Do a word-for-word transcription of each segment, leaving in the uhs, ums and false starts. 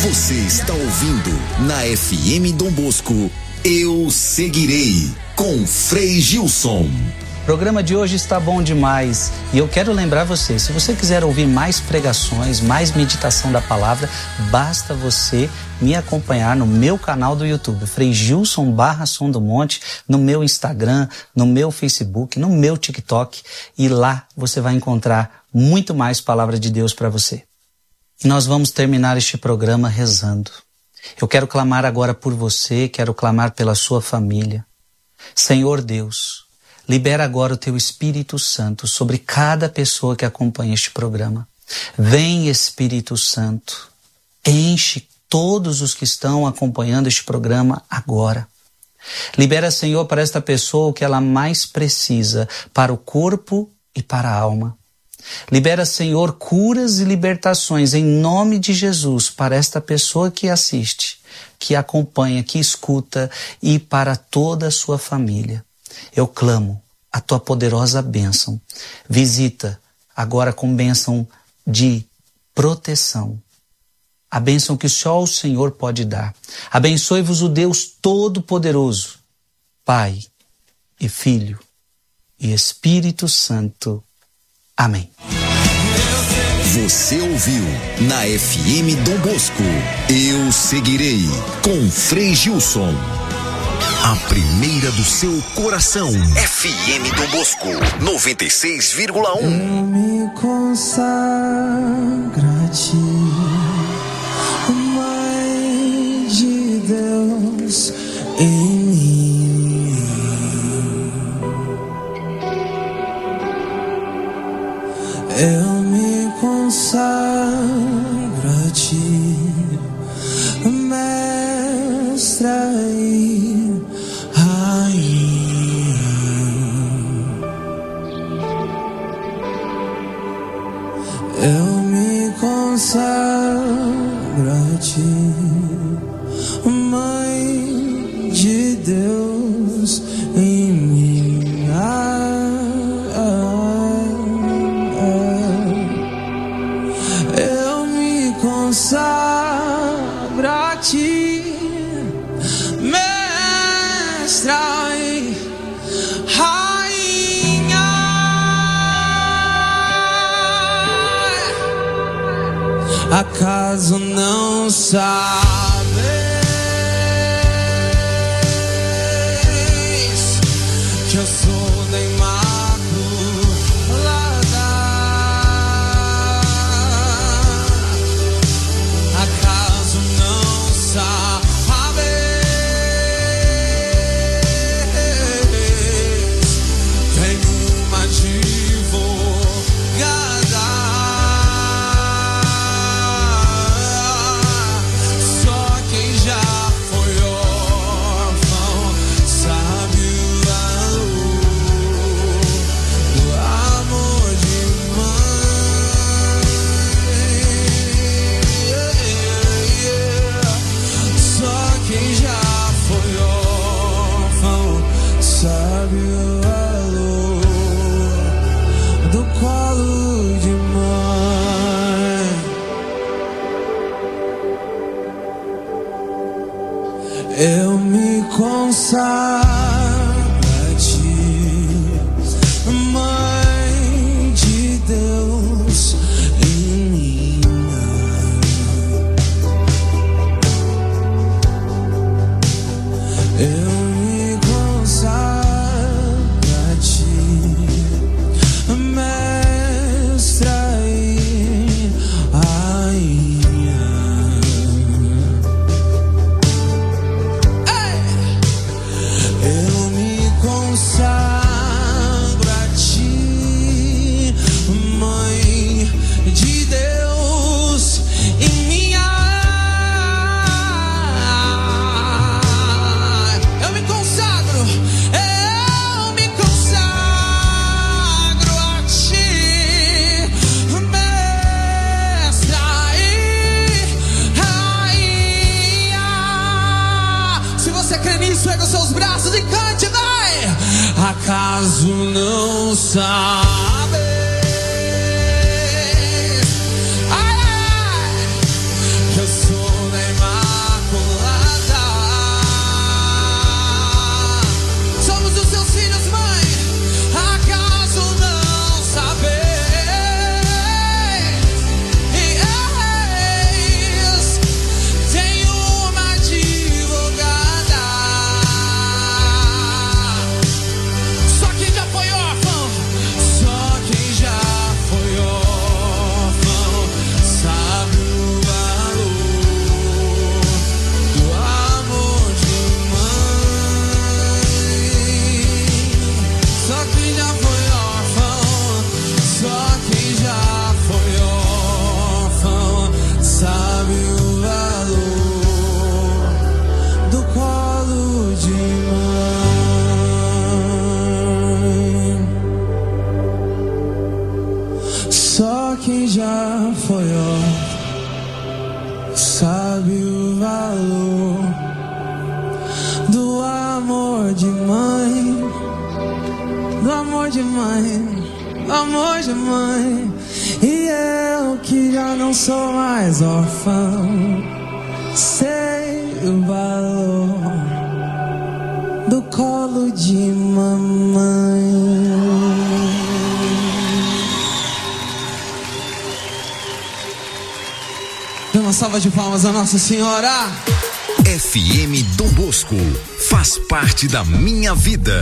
Você está ouvindo na F M Dom Bosco, Eu Seguirei, com Frei Gilson. O programa de hoje está bom demais e eu quero lembrar você, se você quiser ouvir mais pregações, mais meditação da palavra, basta você me acompanhar no meu canal do YouTube, Frei Gilson barra Som do Monte, no meu Instagram, no meu Facebook, no meu TikTok, e lá você vai encontrar muito mais palavra de Deus para você. E nós vamos terminar este programa rezando. Eu quero clamar agora por você, quero clamar pela sua família. Senhor Deus, libera agora o Teu Espírito Santo sobre cada pessoa que acompanha este programa. Vem, Espírito Santo, enche todos os que estão acompanhando este programa agora. Libera, Senhor, para esta pessoa o que ela mais precisa, para o corpo e para a alma. Libera, Senhor, curas e libertações em nome de Jesus para esta pessoa que assiste, que acompanha, que escuta e para toda a sua família. Eu clamo a Tua poderosa bênção. Visita agora com bênção de proteção. A bênção que só o Senhor pode dar. Abençoe-vos o Deus Todo-Poderoso, Pai e Filho e Espírito Santo. Amém. Você ouviu na F M Dom Bosco, Eu Seguirei, com Frei Gilson. A primeira do seu coração. F M Dom Bosco, noventa e seis vírgula um. Eu me consagro a Ti, Mãe de Deus em mim. Eu me consagro a Ti, Mestra e Rainha. Eu me consagro a Ti, Mãe de Deus em mim. Ah, consagro a Ti, Mestra e Rainha. Acaso não sabeis que eu sou da eu me consagro a Ti, Mãe de Deus em mim. Eu me consagro a Ti, Mestra e Rainha. Consagro a Ti, Mãe de Deus em minha. Eu me consagro, eu me consagro a Ti, Mestra e Rainha. Se você crê nisso, erga os seus braços e cante, vai! Acaso não sabe ai, ai, que eu sou da sabe o valor do amor de mãe, do amor de mãe, do amor de mãe. E eu que já não sou mais órfão, sei o valor do colo de mamãe. Dê uma salva de palmas a Nossa Senhora. F M Dom Bosco faz parte da minha vida.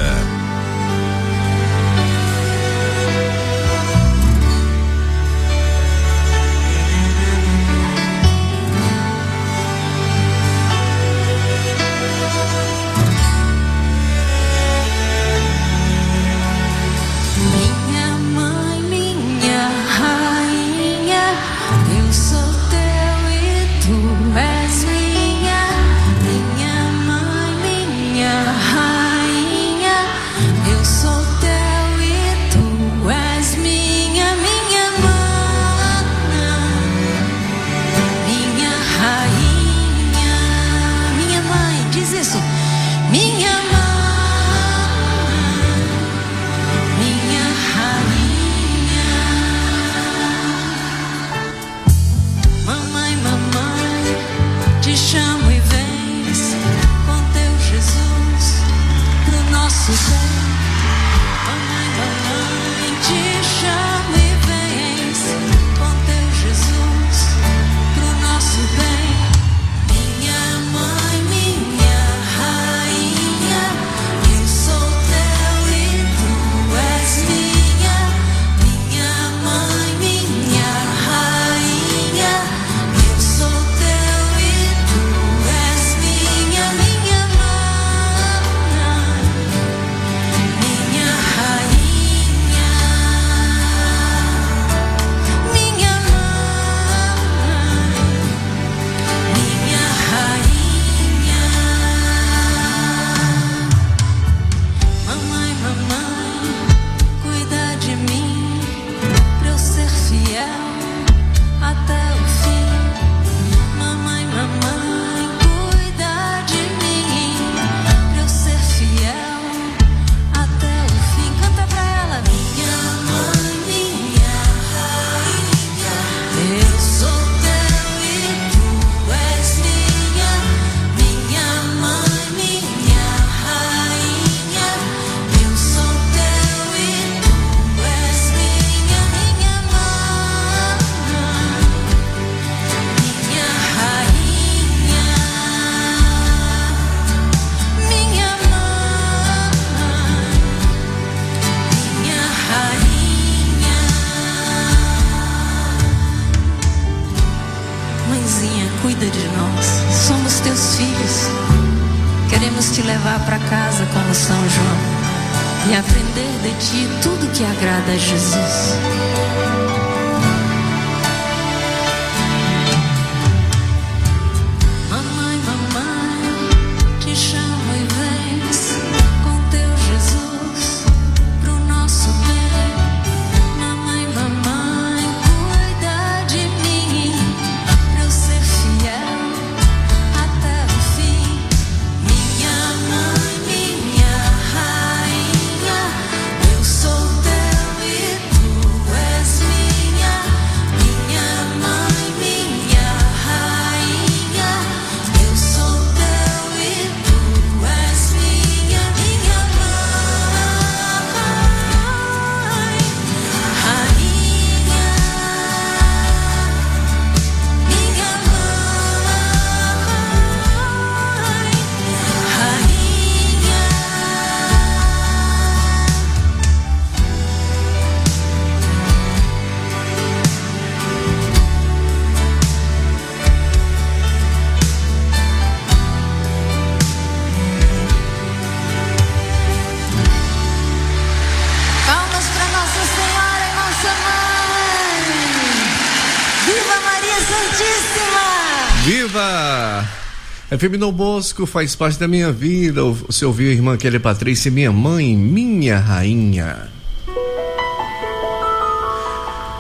Viva! F M Dom Bosco faz parte da minha vida. Você ouviu a irmã Kelly Patrícia, minha mãe, minha rainha.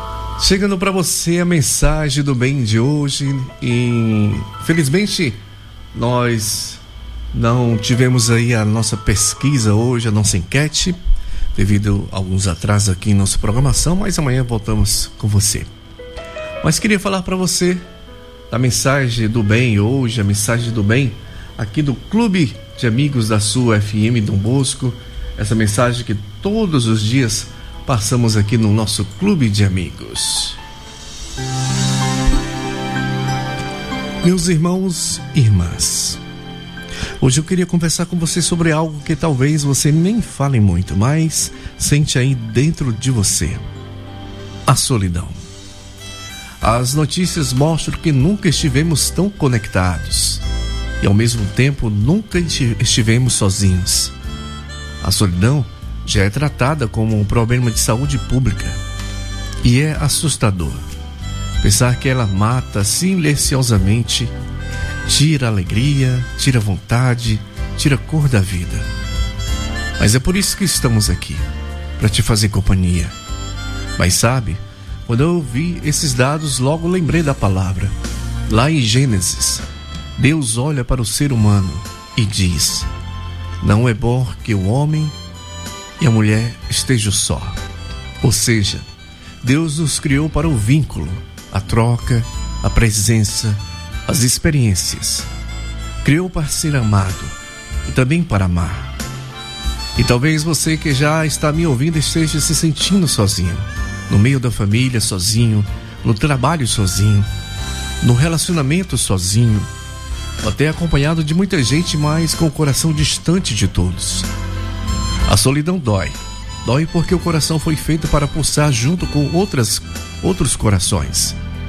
Chegando para você a mensagem do bem de hoje. E infelizmente nós não tivemos aí a nossa pesquisa hoje, a nossa enquete, devido a alguns atrasos aqui em nossa programação, mas amanhã voltamos com você. Mas queria falar para você da mensagem do bem hoje, a mensagem do bem aqui do Clube de Amigos da sua F M Dom Bosco. Essa mensagem que todos os dias passamos aqui no nosso Clube de Amigos. Meus irmãos e irmãs, hoje eu queria conversar com você sobre algo que talvez você nem fale muito, mas sente aí dentro de você: a solidão. As notícias mostram que nunca estivemos tão conectados e ao mesmo tempo nunca estivemos sozinhos. A solidão já é tratada como um problema de saúde pública e é assustador pensar que ela mata silenciosamente, tira a alegria, tira a vontade, tira a cor da vida. Mas é por isso que estamos aqui, para te fazer companhia. Mas sabe, quando eu ouvi esses dados, logo lembrei da palavra. Lá em Gênesis, Deus olha para o ser humano e diz: não é bom que o homem e a mulher estejam só. Ou seja, Deus nos criou para o vínculo, a troca, a presença, as experiências. Criou para ser amado e também para amar. E talvez você que já está me ouvindo esteja se sentindo sozinho, no meio da família sozinho, no trabalho sozinho, no relacionamento sozinho, ou até acompanhado de muita gente, mas com o coração distante de todos. A solidão dói. Dói porque o coração foi feito para pulsar junto com outras, outros corações.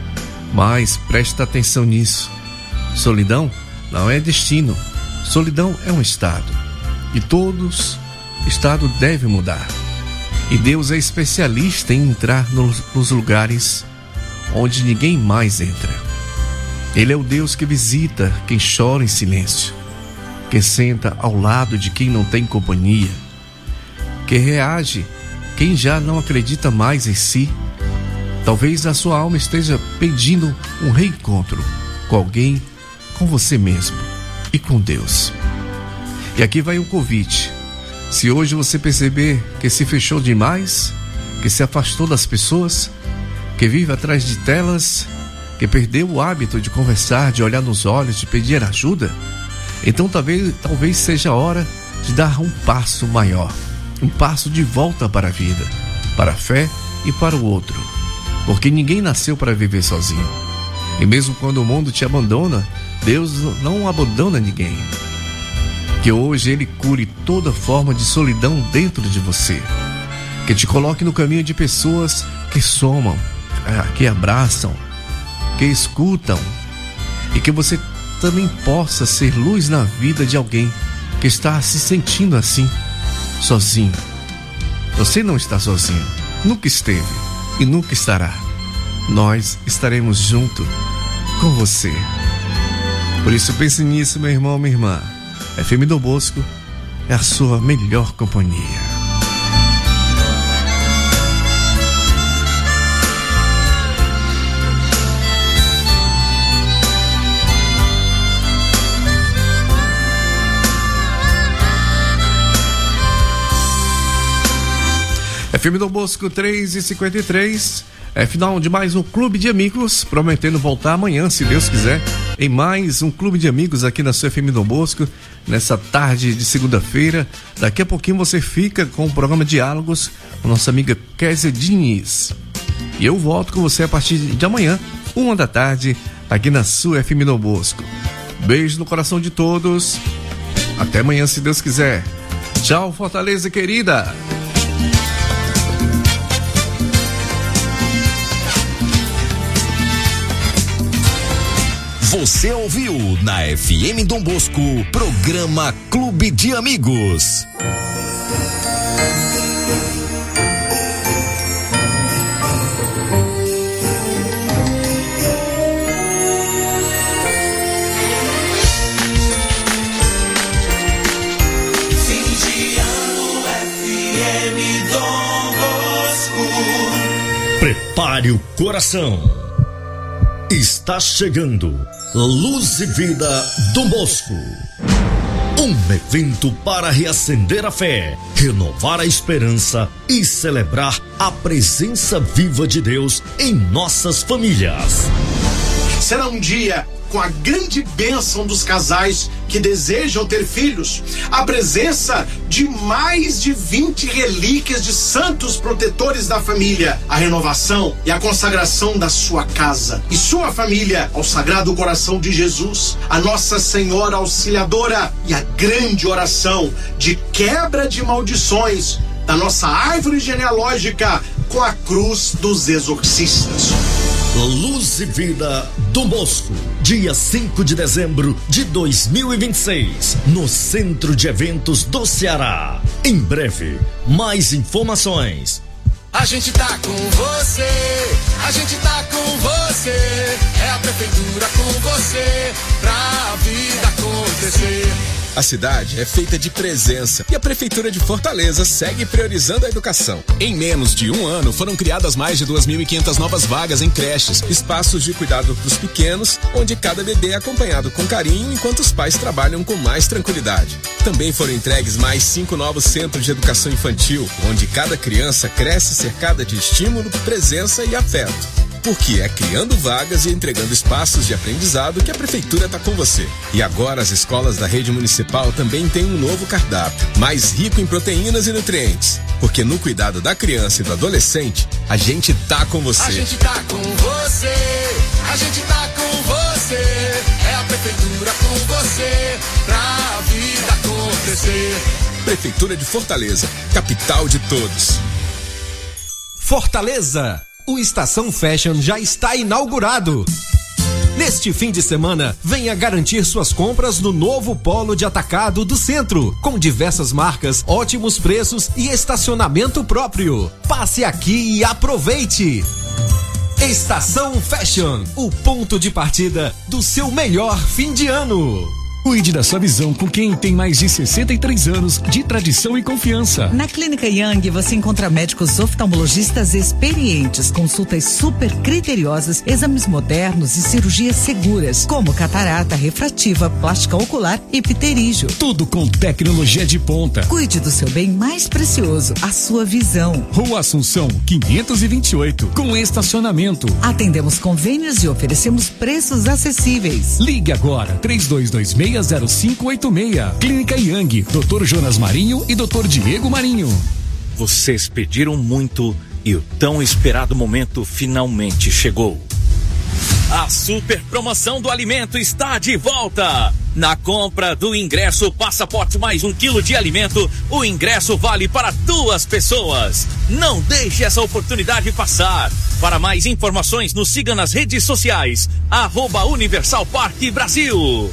Mas presta atenção nisso. Solidão não é destino. Solidão é um estado. E todos, estado deve mudar. E Deus é especialista em entrar nos, nos lugares onde ninguém mais entra. Ele é o Deus que visita quem chora em silêncio, que senta ao lado de quem não tem companhia, que reage quem já não acredita mais em si. Talvez a sua alma esteja pedindo um reencontro com alguém, com você mesmo e com Deus. E aqui vai um convite. Se hoje você perceber que se fechou demais, que se afastou das pessoas, que vive atrás de telas, que perdeu o hábito de conversar, de olhar nos olhos, de pedir ajuda, então talvez, talvez seja a hora de dar um passo maior, um passo de volta para a vida, para a fé e para o outro. Porque ninguém nasceu para viver sozinho. E mesmo quando o mundo te abandona, Deus não abandona ninguém. Que hoje Ele cure toda forma de solidão dentro de você. Que te coloque no caminho de pessoas que somam, que abraçam, que escutam. E que você também possa ser luz na vida de alguém que está se sentindo assim, sozinho. Você não está sozinho, nunca esteve e nunca estará. Nós estaremos junto com você. Por isso pense nisso, meu irmão, minha irmã. F M Dom Bosco é a sua melhor companhia. F M Dom Bosco três e cinquenta e três. É final de mais um Clube de Amigos, prometendo voltar amanhã, se Deus quiser, em mais um Clube de Amigos aqui na sua F M Dom Bosco, nessa tarde de segunda-feira. Daqui a pouquinho você fica com o programa Diálogos com nossa amiga Kézia Diniz. E eu volto com você a partir de amanhã, uma da tarde, aqui na sua F M Dom Bosco. Beijo no coração de todos. Até amanhã, se Deus quiser. Tchau, Fortaleza querida. Você ouviu na F M Dom Bosco, programa Clube de Amigos. Fim de ano F M Dom Bosco. Prepara Prepare o coração. Está chegando Luz e Vida Dom Bosco. Um evento para reacender a fé, renovar a esperança e celebrar a presença viva de Deus em nossas famílias. Será um dia com a grande bênção dos casais que desejam ter filhos, a presença de mais de vinte relíquias de santos protetores da família, a renovação e a consagração da sua casa e sua família ao Sagrado Coração de Jesus, a Nossa Senhora Auxiliadora, e a grande oração de quebra de maldições da nossa árvore genealógica com a cruz dos exorcistas. Luz e Vida Dom Bosco, dia cinco de dezembro de dois mil e vinte e seis, no Centro de Eventos do Ceará. Em breve, mais informações. A gente tá com você, a gente tá com você, é a prefeitura com você, pra vida acontecer. A cidade é feita de presença e a Prefeitura de Fortaleza segue priorizando a educação. Em menos de um ano, foram criadas mais de duas mil e quinhentas novas vagas em creches, espaços de cuidado para os pequenos, onde cada bebê é acompanhado com carinho enquanto os pais trabalham com mais tranquilidade. Também foram entregues mais cinco novos centros de educação infantil, onde cada criança cresce cercada de estímulo, presença e afeto. Porque é criando vagas e entregando espaços de aprendizado que a Prefeitura está com você. E agora as escolas da rede municipal também têm um novo cardápio, mais rico em proteínas e nutrientes. Porque no cuidado da criança e do adolescente, a gente tá com você. A gente tá com você, a gente tá com você, é a Prefeitura com você, pra vida acontecer. Prefeitura de Fortaleza, capital de todos. Fortaleza! O Estação Fashion já está inaugurado. Neste fim de semana, venha garantir suas compras no novo polo de atacado do centro, com diversas marcas, ótimos preços e estacionamento próprio. Passe aqui e aproveite! Estação Fashion, o ponto de partida do seu melhor fim de ano. Cuide da sua visão com quem tem mais de sessenta e três anos de tradição e confiança. Na Clínica Yang você encontra médicos oftalmologistas experientes, consultas super criteriosas, exames modernos e cirurgias seguras, como catarata, refrativa, plástica ocular e pterígio. Tudo com tecnologia de ponta. Cuide do seu bem mais precioso, a sua visão. Rua Assunção, quinhentos e vinte e oito, com estacionamento. Atendemos convênios e oferecemos preços acessíveis. Ligue agora, três dois dois seis zero cinco oito seis. Clínica Yang, doutor Jonas Marinho e doutor Diego Marinho. Vocês pediram muito e o tão esperado momento finalmente chegou. A super promoção do alimento está de volta. Na compra do ingresso Passaporte mais um quilo de alimento, o ingresso vale para duas pessoas. Não deixe essa oportunidade passar. Para mais informações, nos siga nas redes sociais, arroba Universal Parque Brasil.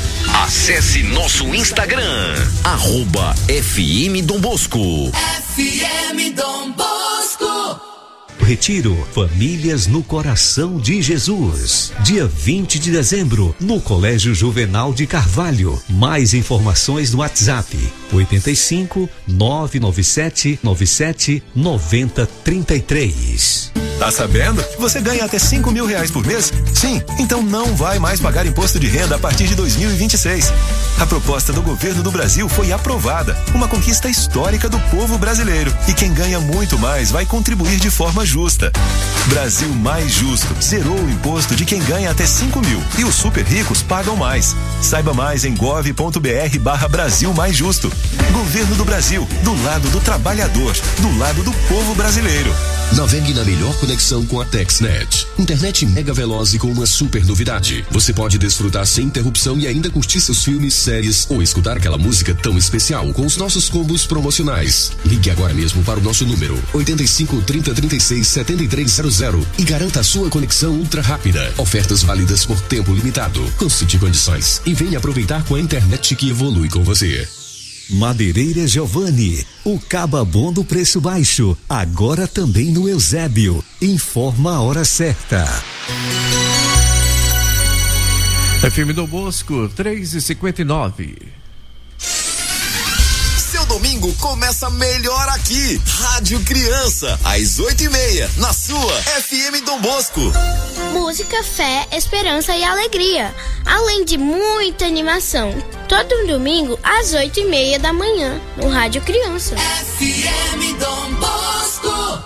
Acesse nosso Instagram, arroba F M Dom Bosco. F M Dom Bosco. Retiro Famílias no Coração de Jesus, dia vinte de dezembro, no Colégio Juvenal de Carvalho. Mais informações no WhatsApp oito cinco nove nove sete nove sete nove zero três três. Tá sabendo? Você ganha até cinco mil reais por mês? Sim, então não vai mais pagar imposto de renda a partir de dois mil e vinte e seis. A proposta do governo do Brasil foi aprovada, uma conquista histórica do povo brasileiro. E quem ganha muito mais vai contribuir de forma justa. Brasil mais justo. Zerou o imposto de quem ganha até cinco mil e os super ricos pagam mais. Saiba mais em gov.br barra Brasil mais justo. Governo do Brasil, do lado do trabalhador, do lado do povo brasileiro. Navegue na melhor conexão com a TexNet. Internet mega veloz e com uma super novidade. Você pode desfrutar sem interrupção e ainda curtir seus filmes, séries ou escutar aquela música tão especial com os nossos combos promocionais. Ligue agora mesmo para o nosso número oito cinco, trinta, trinta e seis, setenta e três zero zero e garanta a sua conexão ultra rápida. Ofertas válidas por tempo limitado. Consulte condições e venha aproveitar com a internet que evolui com você. Madeireira Giovanni, o caba bom do preço baixo, agora também no Eusébio. Informa a hora certa. F M Dom Bosco, três e cinquenta e nove. domingo começa melhor aqui. Rádio Criança, às oito e meia, na sua F M Dom Bosco. Música, fé, esperança e alegria, além de muita animação. Todo domingo, às oito e meia da manhã, no Rádio Criança. F M Dom Bosco.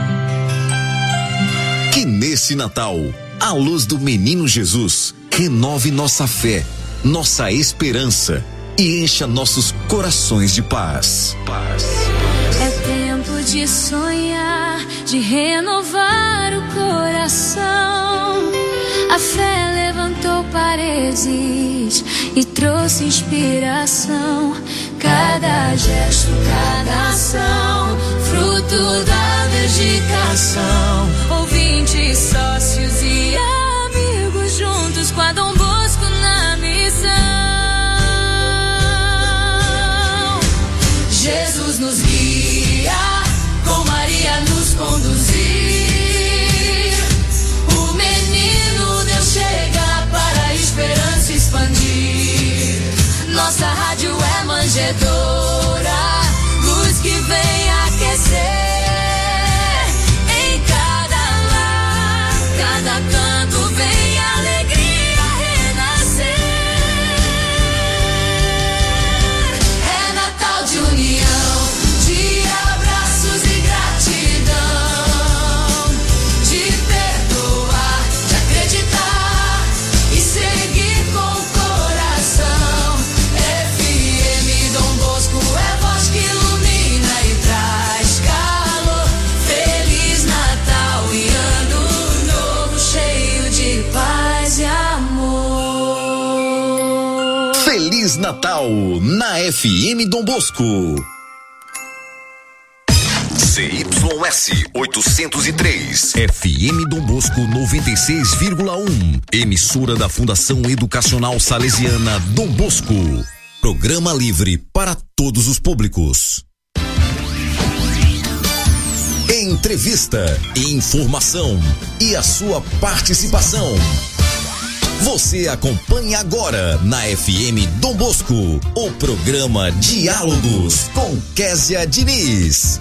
Que nesse Natal, a luz do menino Jesus renove nossa fé, nossa esperança e encha nossos corações de paz. Paz. É tempo de sonhar, de renovar o coração. A fé levantou paredes e trouxe inspiração. Cada gesto, cada ação, fruto da dedicação. Ouvintes, sócios e amigos juntos com a Dom Bosco na missão. Jesus nos guia, com Maria nos conduzir. O menino Deus chega para a esperança expandir. Nossa rádio é manjedoura, luz que vem aquecer. Em cada lar, cada canto vem alegria renascer. É Natal de união, de abraços e gratidão, de perdoar, de acreditar e seguir com o coração. F M Dom Bosco é voz que ilumina e traz calor. Feliz Natal e ano novo cheio de paz e amor. Feliz Natal na F M Dom Bosco. C Y S oitocentos e três, F M Dom Bosco noventa e seis vírgula um, emissora da Fundação Educacional Salesiana Dom Bosco. Programa livre para todos os públicos. Entrevista, informação e a sua participação. Você acompanha agora na F M Dom Bosco o programa Diálogos com Késia Diniz.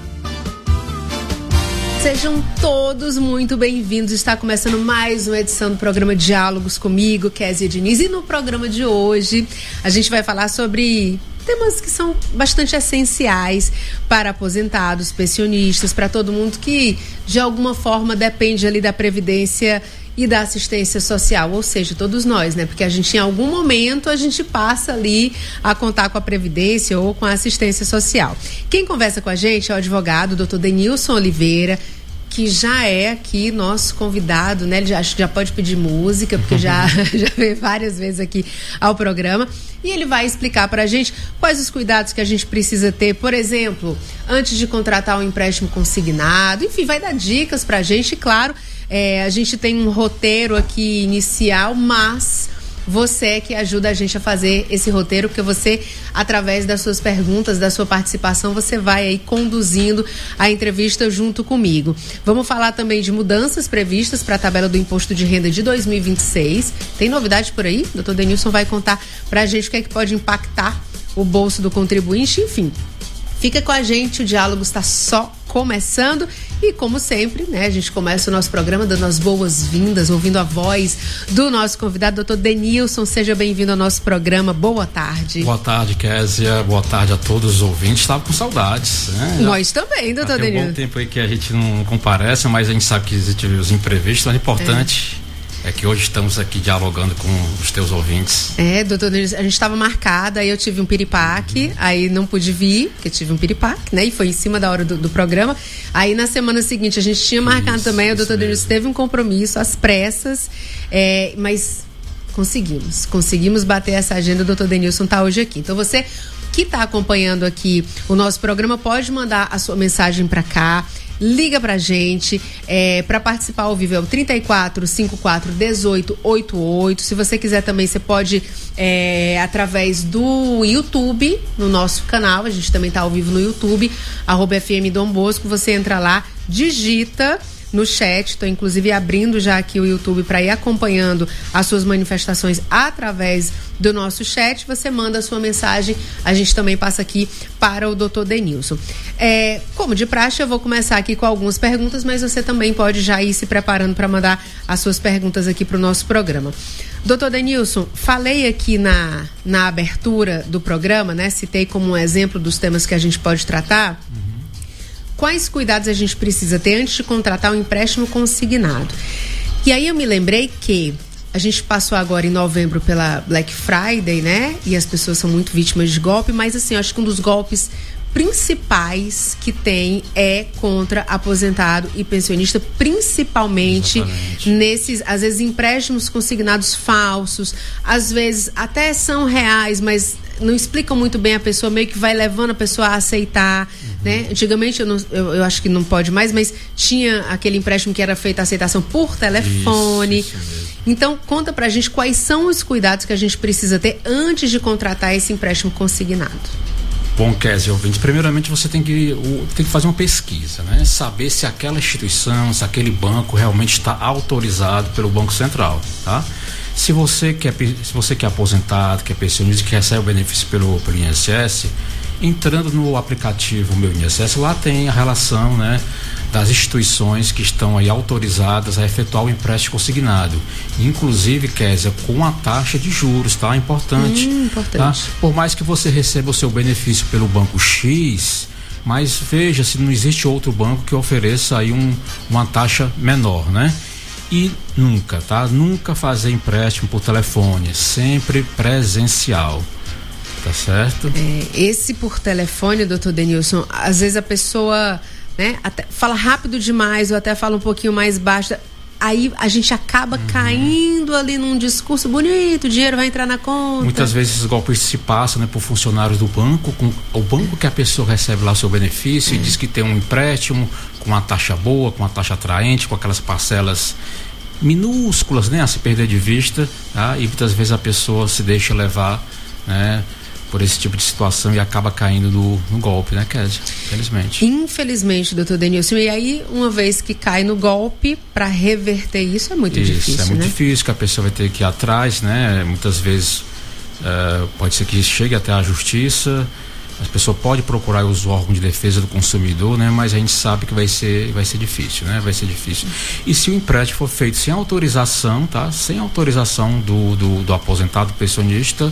Sejam todos muito bem-vindos. Está começando mais uma edição do programa Diálogos comigo, Késia Diniz. E no programa de hoje a gente vai falar sobre temas que são bastante essenciais para aposentados, pensionistas, para todo mundo que de alguma forma depende ali da previdência e da assistência social, ou seja, todos nós, né? Porque a gente, em algum momento, a gente passa ali a contar com a previdência ou com a assistência social. Quem conversa com a gente é o advogado doutor Denilson Oliveira, que já é aqui nosso convidado, né? Ele já, acho que já pode pedir música, porque já, já veio várias vezes aqui ao programa. E ele vai explicar para a gente quais os cuidados que a gente precisa ter, por exemplo, antes de contratar um empréstimo consignado. Enfim, vai dar dicas para a gente, claro. É, a gente tem um roteiro aqui inicial, mas você é que ajuda a gente a fazer esse roteiro, porque você, através das suas perguntas, da sua participação, você vai aí conduzindo a entrevista junto comigo. Vamos falar também de mudanças previstas para a tabela do Imposto de Renda de dois mil e vinte e seis. Tem novidade por aí? doutor Denilson vai contar para a gente o que é que pode impactar o bolso do contribuinte, enfim. Fica com a gente, o diálogo está só começando e, como sempre, né, a gente começa o nosso programa dando as boas-vindas, ouvindo a voz do nosso convidado, doutor Denilson. Seja bem-vindo ao nosso programa. Boa tarde. Boa tarde, Késia. Boa tarde a todos os ouvintes. Estava com saudades, né? Nós já, também, doutor Denilson. Tem um bom tempo aí que a gente não comparece, mas a gente sabe que existem os imprevistos, mas é importante. É. É que hoje estamos aqui dialogando com os teus ouvintes. É, doutor, a gente estava marcada, aí eu tive um piripaque, uhum. aí não pude vir, porque tive um piripaque, né? E foi em cima da hora do, do programa. Aí na semana seguinte a gente tinha marcado isso, também, o doutor Denilson teve um compromisso, às pressas, é, mas conseguimos, conseguimos bater essa agenda. O doutor Denilson está hoje aqui. Então você que está acompanhando aqui o nosso programa pode mandar a sua mensagem para cá. Liga pra gente, é, para participar ao vivo é o trinta e quatro, cinquenta e quatro, dezoito, oitenta e oito. Se você quiser também, você pode é, através do YouTube, no nosso canal, a gente também tá ao vivo no YouTube, arroba F M Dom Bosco, você entra lá, digita no chat. Estou inclusive abrindo já aqui o YouTube para ir acompanhando as suas manifestações através do nosso chat. Você manda a sua mensagem, a gente também passa aqui para o doutor Denilson. É, como de praxe, eu vou começar aqui com algumas perguntas, mas você também pode já ir se preparando para mandar as suas perguntas aqui para o nosso programa. doutor Denilson, falei aqui na, na abertura do programa, né? Citei como um exemplo dos temas que a gente pode tratar. Uhum. Quais cuidados a gente precisa ter antes de contratar um empréstimo consignado? E aí eu me lembrei que a gente passou agora em novembro pela Black Friday, né? E as pessoas são muito vítimas de golpe, mas assim, eu acho que um dos golpes principais que tem é contra aposentado e pensionista, principalmente Exatamente. nesses, às vezes, empréstimos consignados falsos, às vezes até são reais, mas não explicam muito bem a pessoa, meio que vai levando a pessoa a aceitar, uhum. né? Antigamente, eu, não, eu, eu acho que não pode mais, mas tinha aquele empréstimo que era feito a aceitação por telefone. Isso, isso então, conta pra gente quais são os cuidados que a gente precisa ter antes de contratar esse empréstimo consignado. Bom, Kézia, ouvinte, primeiramente você tem que, tem que fazer uma pesquisa, né? Saber se aquela instituição, se aquele banco realmente está autorizado pelo Banco Central, tá? Se você que é, se você que é aposentado, que é pensionista, que recebe o benefício pelo, pelo I N S S, entrando no aplicativo Meu I N S S, lá tem a relação, né, das instituições que estão aí autorizadas a efetuar o empréstimo consignado. Inclusive, Kézia, com a taxa de juros, tá? Importante. Hum, importante. Tá? Por mais que você receba o seu benefício pelo banco X, mas veja se não existe outro banco que ofereça aí um, uma taxa menor, né? E nunca, tá? Nunca fazer empréstimo por telefone, sempre presencial. Tá certo? É, esse por telefone, doutor Denilson, às vezes a pessoa, né, até fala rápido demais ou até fala um pouquinho mais baixo, aí a gente acaba uhum. caindo ali num discurso bonito, o dinheiro vai entrar na conta. Muitas vezes esses golpes se passam, né, por funcionários do banco, com o banco que a pessoa recebe lá o seu benefício, é. e diz que tem um empréstimo com uma taxa boa, com uma taxa atraente, com aquelas parcelas minúsculas, né, a se perder de vista, tá? E muitas vezes a pessoa se deixa levar, né, por esse tipo de situação e acaba caindo no, no golpe, né, Kézia? Infelizmente. Infelizmente, doutor Denilson. E aí, uma vez que cai no golpe, para reverter isso é muito isso, difícil, é muito né? difícil, que a pessoa vai ter que ir atrás, né? Muitas vezes uh, pode ser que chegue até a justiça, a pessoa pode procurar os órgãos de defesa do consumidor, né? Mas a gente sabe que vai ser, vai ser difícil, né? Vai ser difícil. E se o empréstimo for feito sem autorização, tá? Sem autorização do, do, do aposentado pensionista,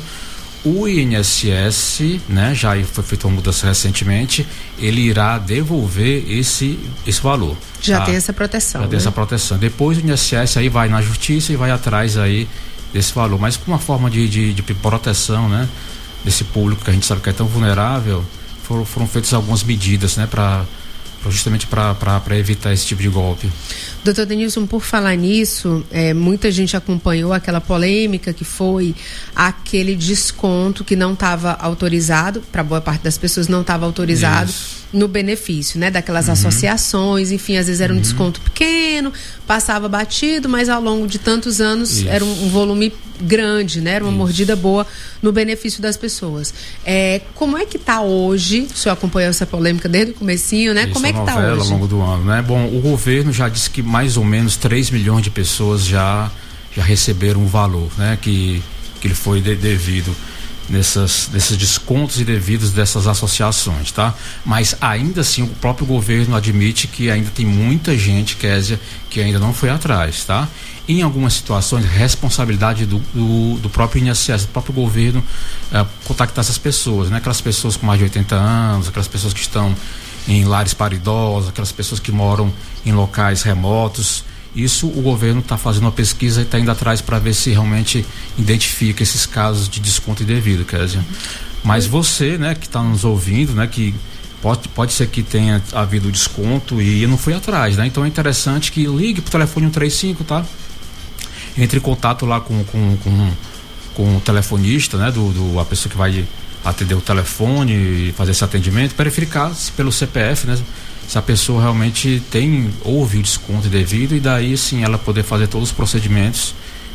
o I N S S, né, já foi feita uma mudança recentemente, ele irá devolver esse, esse valor. Já tá? tem essa proteção. Já né? tem essa proteção. Depois o I N S S aí vai na justiça e vai atrás aí desse valor. Mas com uma forma de, de, de proteção, né, desse público que a gente sabe que é tão vulnerável, foram, foram feitas algumas medidas, né, para justamente para evitar esse tipo de golpe. Doutor Denilson, por falar nisso, é, muita gente acompanhou aquela polêmica que foi aquele desconto que não estava autorizado, para boa parte das pessoas não estava autorizado Isso. no benefício, né? Daquelas uhum. associações, enfim, às vezes era um uhum. desconto pequeno, passava batido, mas ao longo de tantos anos Isso. era um, um volume grande, né? Era uma Isso. mordida boa no benefício das pessoas. É, como é que está hoje? O senhor acompanhou essa polêmica desde o comecinho, né? Isso, como é que está hoje? Ao longo do ano, né? Bom, o governo já disse que mais ou menos três milhões de pessoas já, já receberam o valor, né? Que, que ele foi de, devido nessas, nesses descontos indevidos dessas associações, tá? Mas ainda assim o próprio governo admite que ainda tem muita gente, Kézia, que ainda não foi atrás, tá? Em algumas situações, responsabilidade do, do, do próprio I N S S, do próprio governo, uh, contactar essas pessoas, né? Aquelas pessoas com mais de oitenta anos, aquelas pessoas que estão em lares para idosos, aquelas pessoas que moram em locais remotos. Isso o governo está fazendo uma pesquisa e está indo atrás para ver se realmente identifica esses casos de desconto indevido, Kézia. Mas você, né, que está nos ouvindo, né, que pode, pode ser que tenha havido desconto e não foi atrás, né? Então é interessante que ligue para o telefone um três cinco, tá? Entre em contato lá com, com, com, com o telefonista, né, do, do, a pessoa que vai atender o telefone e fazer esse atendimento, para verificar pelo C P F, né, se a pessoa realmente tem, houve o desconto devido, e daí sim ela poder fazer todos os procedimentos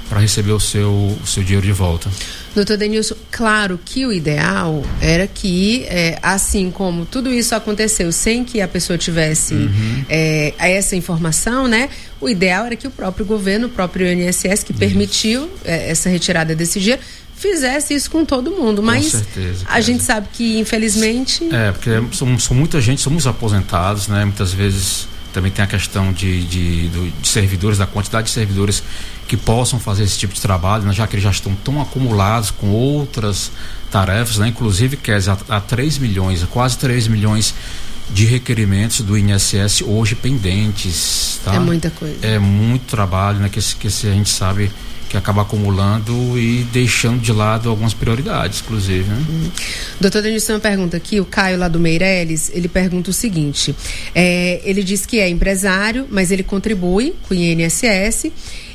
para receber o seu, o seu dinheiro de volta. Doutor Denilson, claro que o ideal era que, é, assim como tudo isso aconteceu sem que a pessoa tivesse uhum. é, essa informação, né? O ideal era que o próprio governo, o próprio I N S S, que isso. permitiu é, essa retirada desse dinheiro, fizesse isso com todo mundo. Mas com certeza, a gente sabe que, infelizmente... É, porque são, são muita gente, somos aposentados, né? Muitas vezes também tem a questão de, de, de, de servidores, da quantidade de servidores que possam fazer esse tipo de trabalho, né, já que eles já estão tão acumulados com outras tarefas, né, inclusive, Kézia, há, há três milhões, quase três milhões de requerimentos do I N S S hoje pendentes. Tá? É muita coisa. É muito trabalho, né, que, que a gente sabe que acaba acumulando e deixando de lado algumas prioridades, inclusive, né? Hum. Doutor Denilson, uma pergunta aqui, o Caio lá do Meireles, ele pergunta o seguinte, é, ele diz que é empresário, mas ele contribui com o I N S S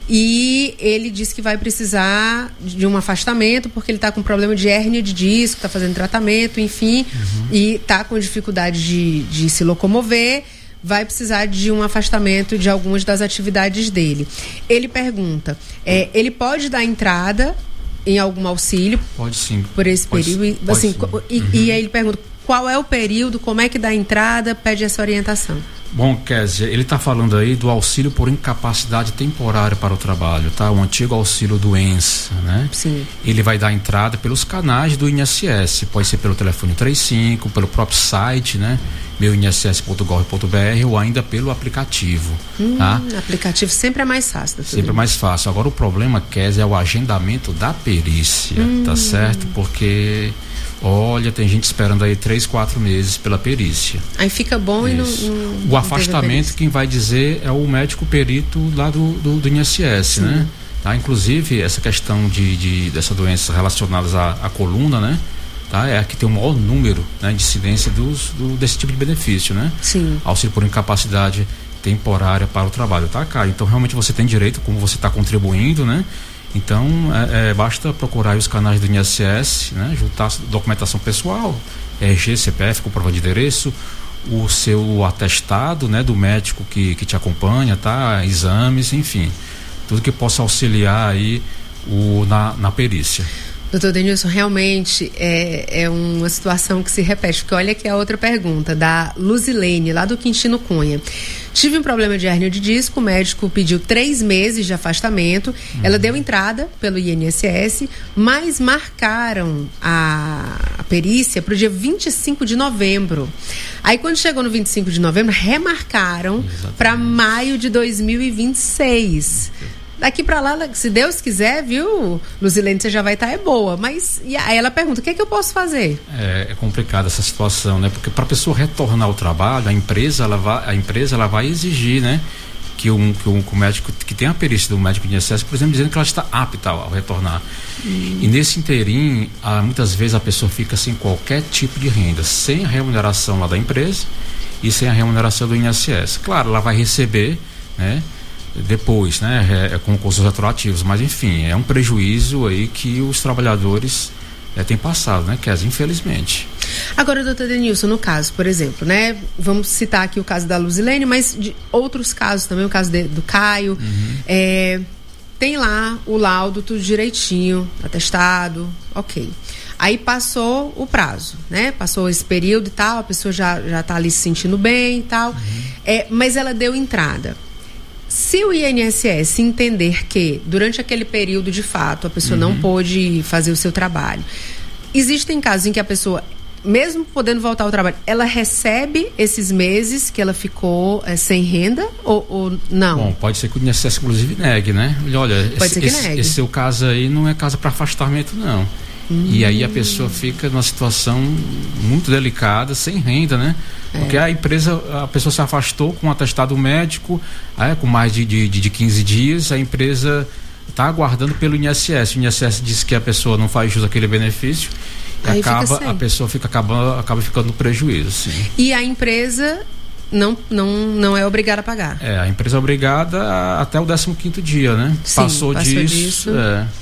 e ele diz que vai precisar de um afastamento porque ele está com problema de hérnia de disco, está fazendo tratamento, enfim, uhum. e está com dificuldade de, de se locomover, vai precisar de um afastamento de algumas das atividades dele. Ele pergunta, é, ele pode dar entrada em algum auxílio? Pode sim. Por esse pode, período? Pode assim, sim. E, uhum. e aí ele pergunta, qual é o período, como é que dá entrada, pede essa orientação. Bom, Kézia, ele está falando aí do auxílio por incapacidade temporária para o trabalho, tá? O antigo auxílio doença, né? Sim. Ele vai dar entrada pelos canais do I N S S, pode ser pelo telefone trinta e cinco, pelo próprio site, né? meu i n s s ponto gov ponto b r ou ainda pelo aplicativo, hum, tá? aplicativo sempre é mais fácil. Sempre é mais fácil. Agora o problema, Kézia, é o agendamento da perícia, hum. tá certo? Porque... Olha, tem gente esperando aí três, quatro meses pela perícia. Aí fica bom Isso. e não, não... O afastamento, quem vai dizer é o médico perito lá do, do, do I N S S, Sim. né? Tá? Inclusive, essa questão de, de, dessas doenças relacionadas à, à coluna, né? Tá? É a que tem o maior número, né, de incidência dos, do, desse tipo de benefício, né? Sim. Auxílio por incapacidade temporária para o trabalho, tá, cara? Então, realmente você tem direito, como você está contribuindo, né? Então, é, é, basta procurar os canais do I N S S, né, juntar documentação pessoal, R G, C P F, comprovante de endereço, o seu atestado, né, do médico que, que te acompanha, tá? Exames, enfim, tudo que possa auxiliar aí o, na, na perícia. Doutor Denilson, realmente é, é uma situação que se repete, porque olha aqui a outra pergunta, da Luzilene, lá do Quintino Cunha. Tive um problema de hérnia de disco, o médico pediu três meses de afastamento, uhum. ela deu entrada pelo I N S S, mas marcaram a, a perícia para o dia vinte e cinco de novembro. Aí quando chegou no vinte e cinco de novembro, remarcaram para maio de dois mil e vinte e seis. Daqui pra lá, se Deus quiser, viu, Luzilene, você já vai estar, é boa. Mas e aí ela pergunta, o que é que eu posso fazer? É, é complicada essa situação, né? Porque para a pessoa retornar ao trabalho, a empresa, ela vai, a empresa, ela vai exigir, né? Que um, que um, que um médico, que tem a perícia do médico de I N S S, por exemplo, dizendo que ela está apta ao, ao retornar. Hum. E nesse interim, ah, muitas vezes a pessoa fica sem qualquer tipo de renda, sem a remuneração lá da empresa e sem a remuneração do I N S S. Claro, ela vai receber, né? Depois, né, é, é com custos retroativos, mas enfim, é um prejuízo aí que os trabalhadores é, têm passado, né, Kézia, infelizmente. Agora, doutor Denilson, no caso, por exemplo, né, vamos citar aqui o caso da Luzilene, mas de outros casos também, o caso de, do Caio, uhum. é, tem lá o laudo, tudo direitinho, atestado, ok. Aí passou o prazo, né? Passou esse período e tal, a pessoa já, já tá ali se sentindo bem e tal, uhum. é, mas ela deu entrada. Se o I N S S entender que durante aquele período de fato a pessoa uhum. não pôde fazer o seu trabalho, existem casos em que a pessoa, mesmo podendo voltar ao trabalho, ela recebe esses meses que ela ficou é, sem renda ou, ou não? Bom, pode ser que o I N S S inclusive negue, né? Olha, pode esse, ser que esse, negue. esse seu caso aí não é caso para afastamento, não. Hum. E aí a pessoa fica numa situação muito delicada, sem renda, né? É. Porque a empresa, a pessoa se afastou com um atestado médico, é, com mais de, de, de quinze dias, a empresa está aguardando pelo I N S S. O I N S S diz que a pessoa não faz jus àquele benefício e aí acaba, a pessoa fica acaba, acaba ficando no prejuízo. Sim. E a empresa não, não, não é obrigada a pagar? É, a empresa é obrigada até o décimo quinto dia, né? Sim, passou, passou disso. disso. É,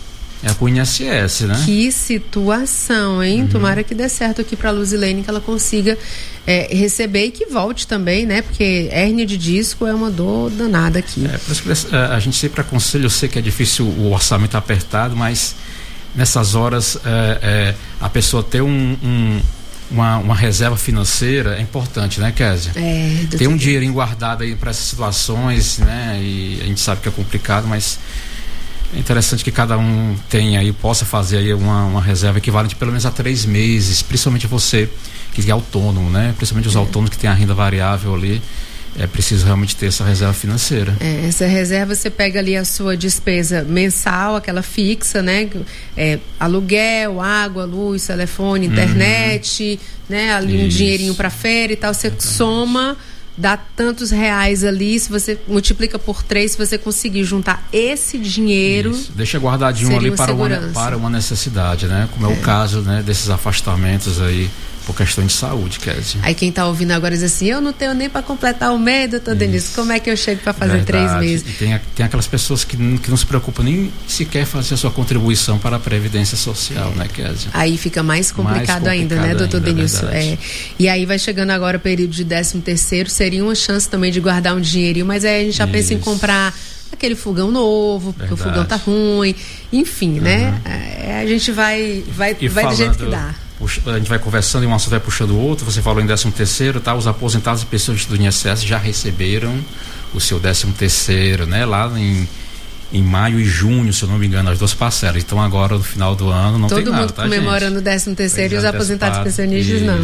É com o I N S S, né? Que situação, hein? Uhum. Tomara que dê certo aqui pra Luzilene, que ela consiga é, receber e que volte também, né? Porque hérnia de disco é uma dor danada aqui. É, por isso que a gente sempre aconselha, eu sei que é difícil, o orçamento apertado, mas nessas horas é, é, a pessoa ter um, um, uma, uma reserva financeira é importante, né, Kézia? É, ter um dinheirinho guardado aí para essas situações, né? E a gente sabe que é complicado, mas é interessante que cada um tenha aí, possa fazer aí uma, uma reserva equivalente pelo menos a três meses, principalmente você que é autônomo, né? Principalmente os é. autônomos que têm a renda variável ali, é preciso realmente ter essa reserva financeira. É, essa reserva você pega ali a sua despesa mensal, aquela fixa, né? É, aluguel, água, luz, telefone, internet, uhum. né? Ali Isso. um dinheirinho para férias e tal, você Exatamente. soma, dá tantos reais ali, se você multiplica por três, se você conseguir juntar esse dinheiro, Isso. deixa guardadinho ali para uma, para uma necessidade, né? Como é, é o caso, né, desses afastamentos aí por questão de saúde, Kézia. Aí quem tá ouvindo agora diz assim, eu não tenho nem para completar o mês, doutor Denise, como é que eu chego para fazer Verdade. três meses? E tem, tem aquelas pessoas que, que não se preocupam nem sequer fazer a sua contribuição para a Previdência Social, é. né, Kézia? Aí fica mais complicado, mais complicado ainda, né, doutor Denilson? É. E aí vai chegando agora o período de décimo terceiro, seria uma chance também de guardar um dinheirinho, mas aí a gente já Isso. pensa em comprar aquele fogão novo, porque Verdade. o fogão tá ruim, enfim, uhum. né? É, a gente vai, vai, vai falando... do jeito que dá. A gente vai conversando e um assunto vai puxando o outro. Você falou em décimo terceiro, tá? Os aposentados e pessoas do I N S S já receberam o seu décimo terceiro, né? Lá em, em maio e junho, se eu não me engano, as duas parcelas. Então agora no final do ano não Todo tem nada, mundo tá, comemorando o décimo terceiro e os aposentados e pensionistas não.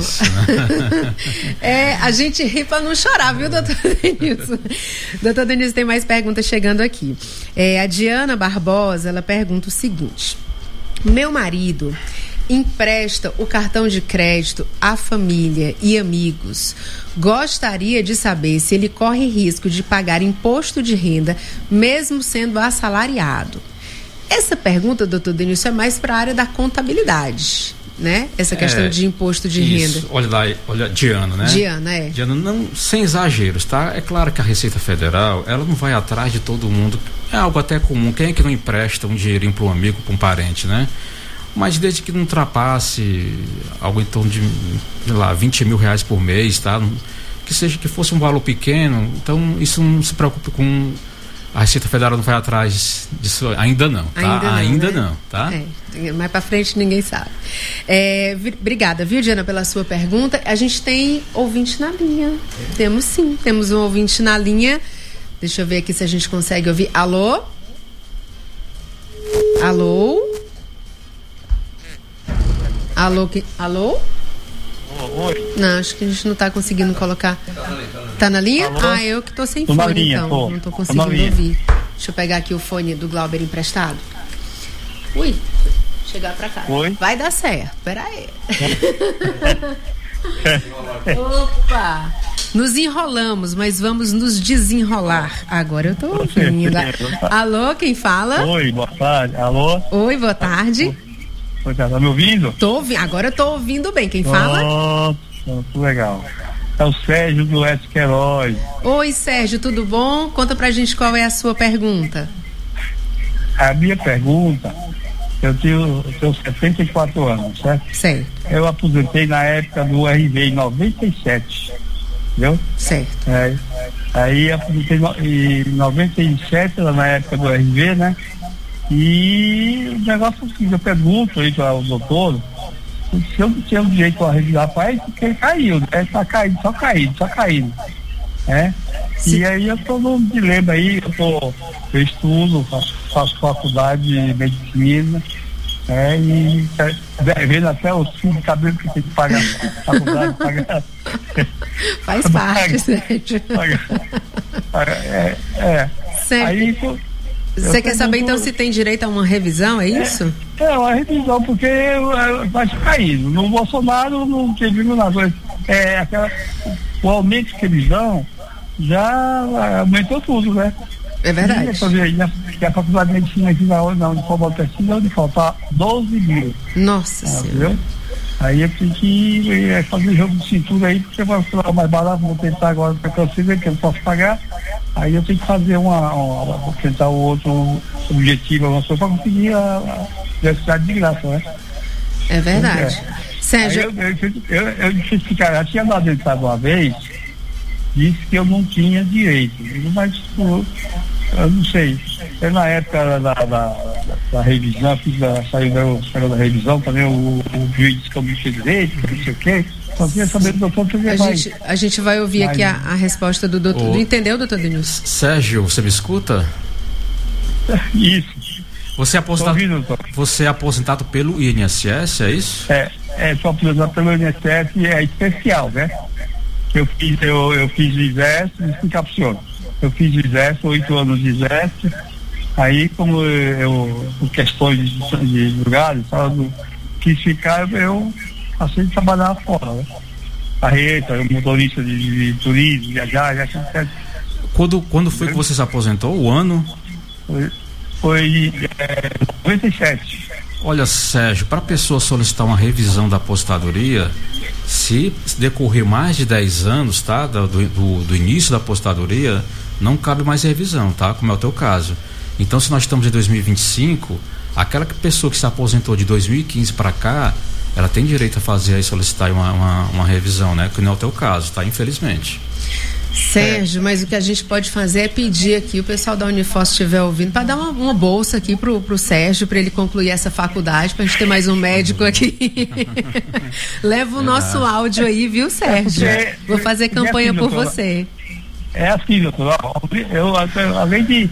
Né? é, a gente ri pra não chorar, viu, doutor Denilson? Doutor Denilson, tem mais perguntas chegando aqui. É, a Diana Barbosa, ela pergunta o seguinte: meu marido empresta o cartão de crédito à família e amigos. Gostaria de saber se ele corre risco de pagar imposto de renda, mesmo sendo assalariado. Essa pergunta, doutor Denilson, é mais para a área da contabilidade, né? Essa questão é, de imposto de isso. renda. Olha lá, olha, Diana, né? Diana, é. Diana, não, sem exageros, tá? É claro que a Receita Federal, ela não vai atrás de todo mundo. É algo até comum. Quem é que não empresta um dinheirinho para um amigo, para um parente, né? Mas desde que não ultrapasse algo em torno de, sei lá, vinte mil reais por mês, tá? Que seja, que fosse um valor pequeno, então isso não se preocupe com... A Receita Federal não vai atrás disso, ainda não, tá? Ainda não, ainda né? não tá? É, mais pra frente ninguém sabe. É, obrigada, viu, Diana, pela sua pergunta. A gente tem ouvinte na linha. Temos sim, temos um ouvinte na linha. Deixa eu ver aqui se a gente consegue ouvir. Alô? Alô? Alô? Que... Alô? Oi. Não, acho que a gente não está conseguindo colocar. Tá na linha? Alô? Ah, eu que tô sem tô fone, linha, então. tô. Não estou conseguindo ouvir. Deixa eu pegar aqui o fone do Glauber emprestado. Ui, chegar pra cá. Oi. Vai dar certo, peraí. Opa! Nos enrolamos, mas vamos nos desenrolar. Agora eu tô ouvindo. Alô, quem fala? Oi, boa tarde. Alô? Oi, boa tarde. Oi, tá me ouvindo? Tô ouvindo, agora eu tô ouvindo bem. Quem fala? Nossa, muito legal. É o Sérgio do Oeste Queiroz. Oi, Sérgio, tudo bom? Conta pra gente qual é a sua pergunta. A minha pergunta, eu tenho, eu tenho setenta e quatro anos, certo? Certo. Eu aposentei na época do R V em noventa e sete, entendeu? Certo. É, aí aposentei em noventa e sete, na época do R V, né? E o negócio que eu pergunto aí para o doutor, se eu não tinha o direito a revisar para ele, porque ele caiu, né? Tá caindo, só caindo, só caindo. Né? E aí eu tô num dilema aí, eu tô, eu estudo, faço, faço faculdade de medicina, né? E vendo até o fio de cabelo que tem que pagar faculdade, pagar. Faz parte, Sérgio. É, é. Aí você quer saber então se tem direito a uma revisão, é isso? É, é uma revisão, porque vai caindo. No Bolsonaro não teve nada. É, aquela, o aumento de revisão já aumentou tudo, né? É verdade. E a faculdade de medicina aqui na onde de Paulo Pesquisa, onde faltar doze mil. Nossa ah, Senhora. Entendeu? Aí eu tenho que é, fazer jogo de cintura aí, porque vai ficar mais barato, vou tentar agora para que eu siga, que eu não posso pagar. Aí eu tenho que fazer uma, uma vou tentar o outro objetivo, uma coisa para conseguir a, universidade de graça, né? É verdade. É. Sérgio. Eu, eu, eu, eu disse explicar, a tia lá dentro uma vez, disse que eu não tinha direito. Mas eu, eu não sei. Eu, na época da, da, da, da revisão, fiz a, saiu da, da revisão, também o, o juiz disse que eu não tinha direito, não sei o quê. Só queria saber do doutor que a gente, a gente vai ouvir vai. aqui a, a resposta do doutor. O... Entendeu, doutor Denilson? Sérgio, você me escuta? Isso. Você é aposentado, ouvindo, você é aposentado pelo I N S S, é isso? É, é sou aposentado pelo I N S S, é especial, né? Eu fiz, eu, eu fiz o exército, vou explicar para o senhor. Eu fiz o exército, oito anos de exército, aí como eu, por questões de, de lugares, sabe, quis ficar, eu passei de trabalhar fora, né? Carreta, motorista de, de turismo, viajar, viajar. Quando, quando foi que você se aposentou? O ano? Foi, foi é, noventa e sete. Olha, Sérgio, para a pessoa solicitar uma revisão da aposentadoria, se decorrer mais de dez anos, tá? Do, do, do início da aposentadoria, não cabe mais revisão, tá? Como é o teu caso. Então, se nós estamos em dois mil e vinte e cinco, aquela pessoa que se aposentou de dois mil e quinze para cá, ela tem direito a fazer aí, solicitar uma, uma, uma revisão, né? Que não é o teu caso, tá? Infelizmente. Sérgio, mas o que a gente pode fazer é pedir aqui, o pessoal da Unifor se estiver ouvindo, para dar uma, uma bolsa aqui pro, pro Sérgio, para ele concluir essa faculdade, pra gente ter mais um médico aqui. Leva o nosso áudio aí, viu, Sérgio? É porque, Vou fazer campanha é assim, por doutora, você. É assim, doutor, eu, eu além de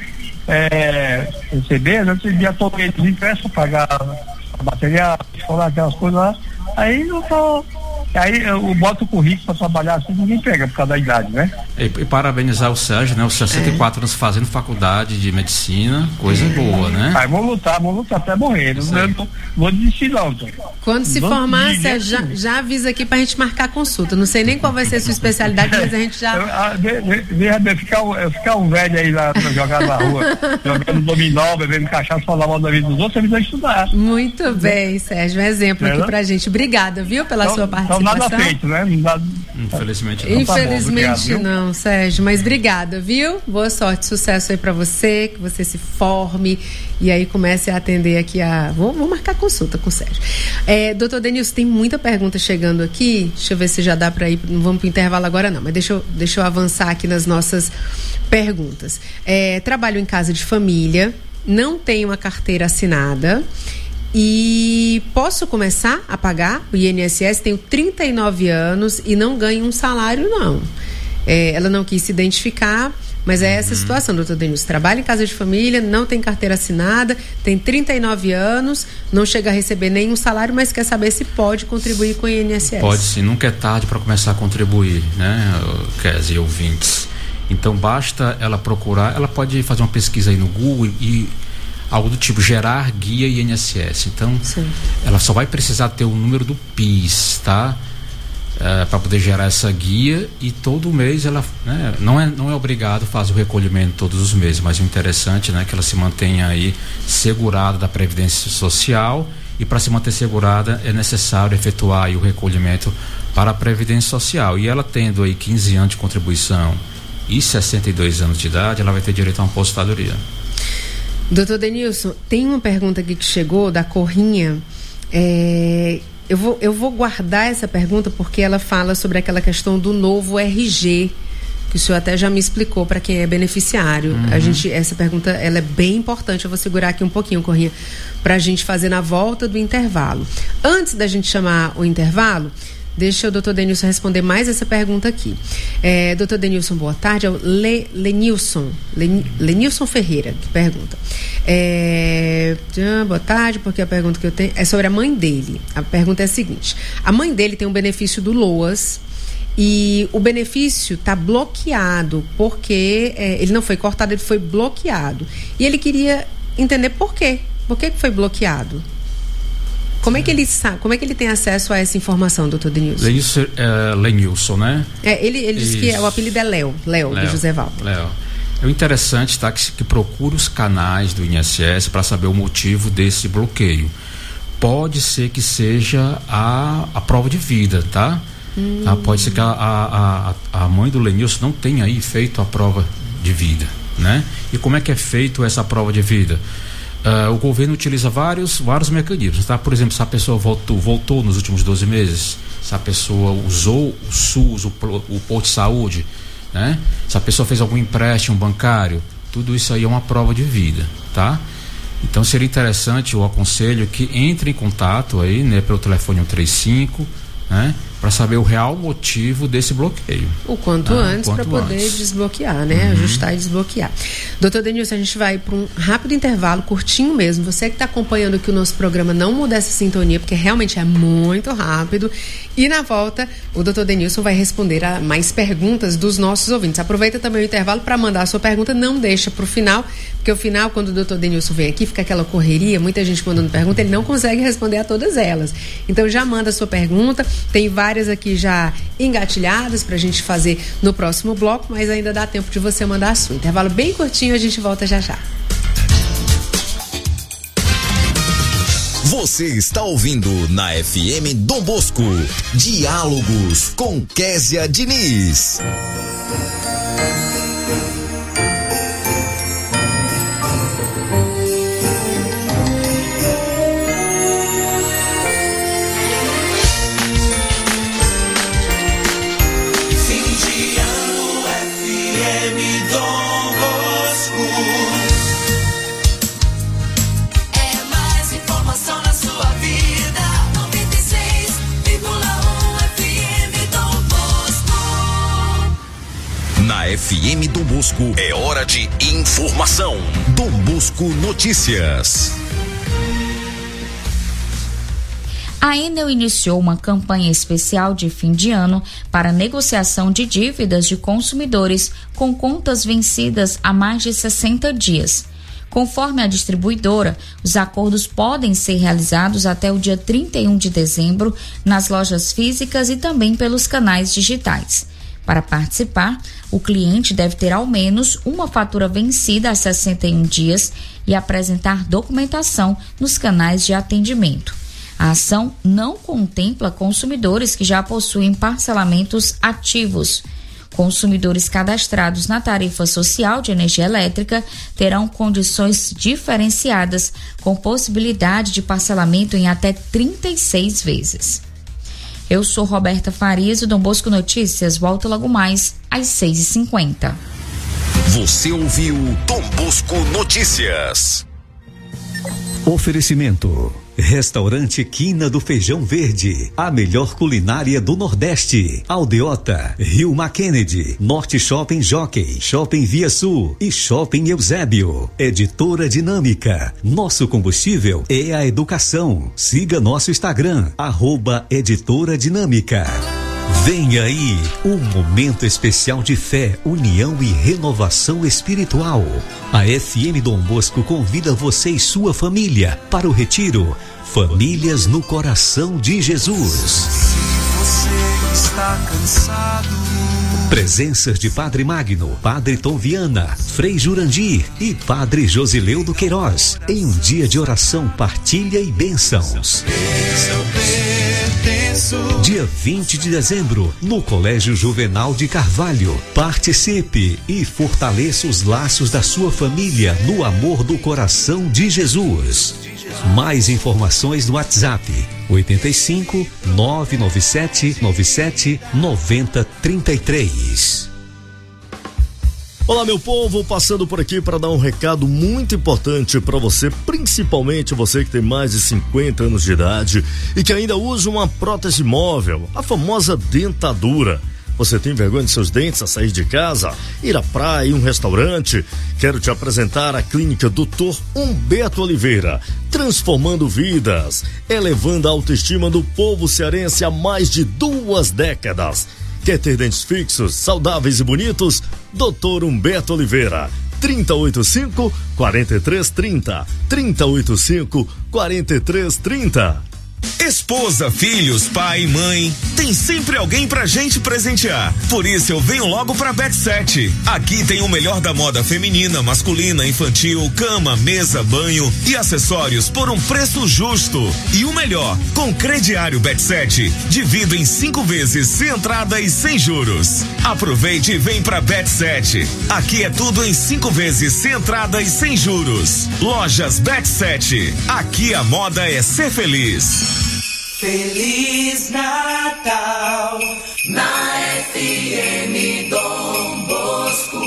é, receber, eu tive atualmente impresso para pagar a material, escolar, aquelas coisas lá, aí não tô. Aí eu boto o currículo para trabalhar assim, ninguém pega por causa da idade, né? E, e parabenizar o Sérgio, né? Os sessenta e quatro é. anos fazendo faculdade de medicina, coisa é. boa, né? Aí vou lutar, vou lutar até morrer. Não, não vou desistir não, então. Quando se não formar, Sérgio, já, já avisa aqui pra gente marcar consulta. Não sei nem qual vai ser a sua especialidade, mas a gente já. Veja bem, ficar, ficar um velho aí lá jogado na rua, jogando dominó, bebendo cachaça, falar mal da vida dos outros, você vai estudar. Muito bem, Sérgio. Um exemplo é, aqui pra gente. Obrigada, viu, pela então, sua participação. Nada feito, né? Nada... Infelizmente não. Infelizmente tá bom, não, Sérgio, mas obrigada, viu? Boa sorte, sucesso aí pra você, que você se forme e aí comece a atender aqui a... Vou, vou marcar consulta com o Sérgio. É, doutor Denilson, tem muita pergunta chegando aqui, deixa eu ver se já dá pra ir, não vamos pro intervalo agora não, mas deixa eu, deixa eu avançar aqui nas nossas perguntas. É, trabalho em casa de família, não tenho uma carteira assinada, e posso começar a pagar o I N S S? Tenho trinta e nove anos e não ganho um salário, não. É, ela não quis se identificar, mas é essa a situação, doutor Denilson. Trabalha em casa de família, não tem carteira assinada, tem trinta e nove anos, não chega a receber nenhum salário, mas quer saber se pode contribuir com o I N S S. Pode sim, nunca é tarde para começar a contribuir, né, Kézia e ouvintes. Então basta ela procurar, ela pode fazer uma pesquisa aí no Google e algo do tipo gerar guia I N S S. Então, sim, ela só vai precisar ter o número do P I S, tá? É, para poder gerar essa guia, e todo mês ela, né, não é não é obrigado fazer o recolhimento todos os meses, mas o interessante, né, que ela se mantenha aí segurada da Previdência Social, e para se manter segurada é necessário efetuar aí o recolhimento para a Previdência Social. E ela tendo aí quinze anos de contribuição e sessenta e dois anos de idade, ela vai ter direito a uma aposentadoria. Doutor Denilson, tem uma pergunta aqui que chegou da Corrinha. É, eu, vou, eu vou guardar essa pergunta porque ela fala sobre aquela questão do novo R G, que o senhor até já me explicou para quem é beneficiário. Uhum. A gente, essa pergunta ela é bem importante. Eu vou segurar aqui um pouquinho, Corrinha, para a gente fazer na volta do intervalo. Antes da gente chamar o intervalo, deixa o doutor Denilson responder mais essa pergunta aqui. É, doutor Denilson, boa tarde. É o Le, Lenilson, Le, Lenilson Ferreira que pergunta. É, boa tarde, porque a pergunta que eu tenho é sobre a mãe dele. A pergunta é a seguinte: a mãe dele tem um benefício do LOAS e o benefício está bloqueado porque é, ele não foi cortado, ele foi bloqueado. E ele queria entender por quê. Por que foi bloqueado? Como é que ele sabe, como é que ele tem acesso a essa informação, doutor Denilson? Lenilson, é, Lenilson, né? É, ele, ele diz que é, o apelido é Léo, Léo, do José Valdo. Léo. É o interessante, tá, que, que procura os canais do I N S S para saber o motivo desse bloqueio. Pode ser que seja a, a prova de vida, tá? Hum. Tá? Pode ser que a, a, a, a mãe do Lenilson não tenha aí feito a prova de vida, né? E como é que é feito essa prova de vida? Uh, o governo utiliza vários, vários mecanismos, tá? Por exemplo, se a pessoa voltou, voltou nos últimos doze meses, se a pessoa usou o SUS, o, o posto de saúde, né? Se a pessoa fez algum empréstimo bancário, tudo isso aí é uma prova de vida, tá? Então seria interessante, eu aconselho que entre em contato aí, né, pelo telefone um três cinco, né, para saber o real motivo desse bloqueio. O quanto ah, antes para poder antes. desbloquear, né? Uhum. Ajustar e desbloquear. Doutor Denilson, a gente vai para um rápido intervalo, curtinho mesmo. Você que está acompanhando aqui o nosso programa, não muda essa sintonia, porque realmente é muito rápido. E na volta, o doutor Denilson vai responder a mais perguntas dos nossos ouvintes. Aproveita também o intervalo para mandar a sua pergunta, não deixa para o final, porque o final, quando o doutor Denilson vem aqui, fica aquela correria, muita gente mandando pergunta, ele não consegue responder a todas elas. Então já manda a sua pergunta, tem várias várias aqui já engatilhadas pra gente fazer no próximo bloco, mas ainda dá tempo de você mandar a sua. Intervalo bem curtinho, a gente volta já já. Você está ouvindo na F M Dom Bosco, Diálogos com Késia Diniz. F M Dom Bosco é hora de informação. Dom Bosco Notícias. A Enel iniciou uma campanha especial de fim de ano para negociação de dívidas de consumidores com contas vencidas há mais de sessenta dias. Conforme a distribuidora, os acordos podem ser realizados até o dia trinta e um de dezembro nas lojas físicas e também pelos canais digitais. Para participar, o cliente deve ter ao menos uma fatura vencida há sessenta e um dias e apresentar documentação nos canais de atendimento. A ação não contempla consumidores que já possuem parcelamentos ativos. Consumidores cadastrados na tarifa social de energia elétrica terão condições diferenciadas, com possibilidade de parcelamento em até trinta e seis vezes. Eu sou Roberta Farias e o Dom Bosco Notícias volta logo mais às seis e cinquenta. Você ouviu Dom Bosco Notícias. Oferecimento: Restaurante Quina do Feijão Verde, a melhor culinária do Nordeste. Aldeota, Rio Mackenedy, Norte Shopping Jockey, Shopping Via Sul e Shopping Eusébio. Editora Dinâmica, nosso combustível é a educação. Siga nosso Instagram, arroba Editora Dinâmica. Vem aí, um momento especial de fé, união e renovação espiritual. A F M Dom Bosco convida você e sua família para o retiro Famílias no Coração de Jesus. Se você está cansado, presenças de Padre Magno, Padre Tom Viana, Frei Jurandir e Padre Josileudo Queiroz, em um dia de oração, partilha e bênçãos. Dia vinte de dezembro, no Colégio Juvenal de Carvalho. Participe e fortaleça os laços da sua família no amor do coração de Jesus. Mais informações no WhatsApp oitenta e cinco, nove nove sete nove sete nove zero três três. Olá, meu povo, passando por aqui para dar um recado muito importante para você, principalmente você que tem mais de cinquenta anos de idade e que ainda usa uma prótese móvel, a famosa dentadura. Você tem vergonha de seus dentes a sair de casa, ir à praia, ir a um restaurante? Quero te apresentar a clínica doutor Humberto Oliveira, transformando vidas, elevando a autoestima do povo cearense há mais de duas décadas. Quer ter dentes fixos, saudáveis e bonitos? doutor Humberto Oliveira, trinta e oito cinco, quarenta e três trinta, trinta e oito cinco, quarenta e três trinta. Esposa, filhos, pai, mãe, tem sempre alguém pra gente presentear. Por isso eu venho logo pra Bet sete. Aqui tem o melhor da moda feminina, masculina, infantil, cama, mesa, banho e acessórios por um preço justo. E o melhor, com crediário Bet sete, divido em cinco vezes sem entrada e sem juros. Aproveite e vem pra Bet sete. Aqui é tudo em cinco vezes sem entrada e sem juros. Lojas Bet sete. Aqui a moda é ser feliz. Feliz Natal na F M Dom Bosco.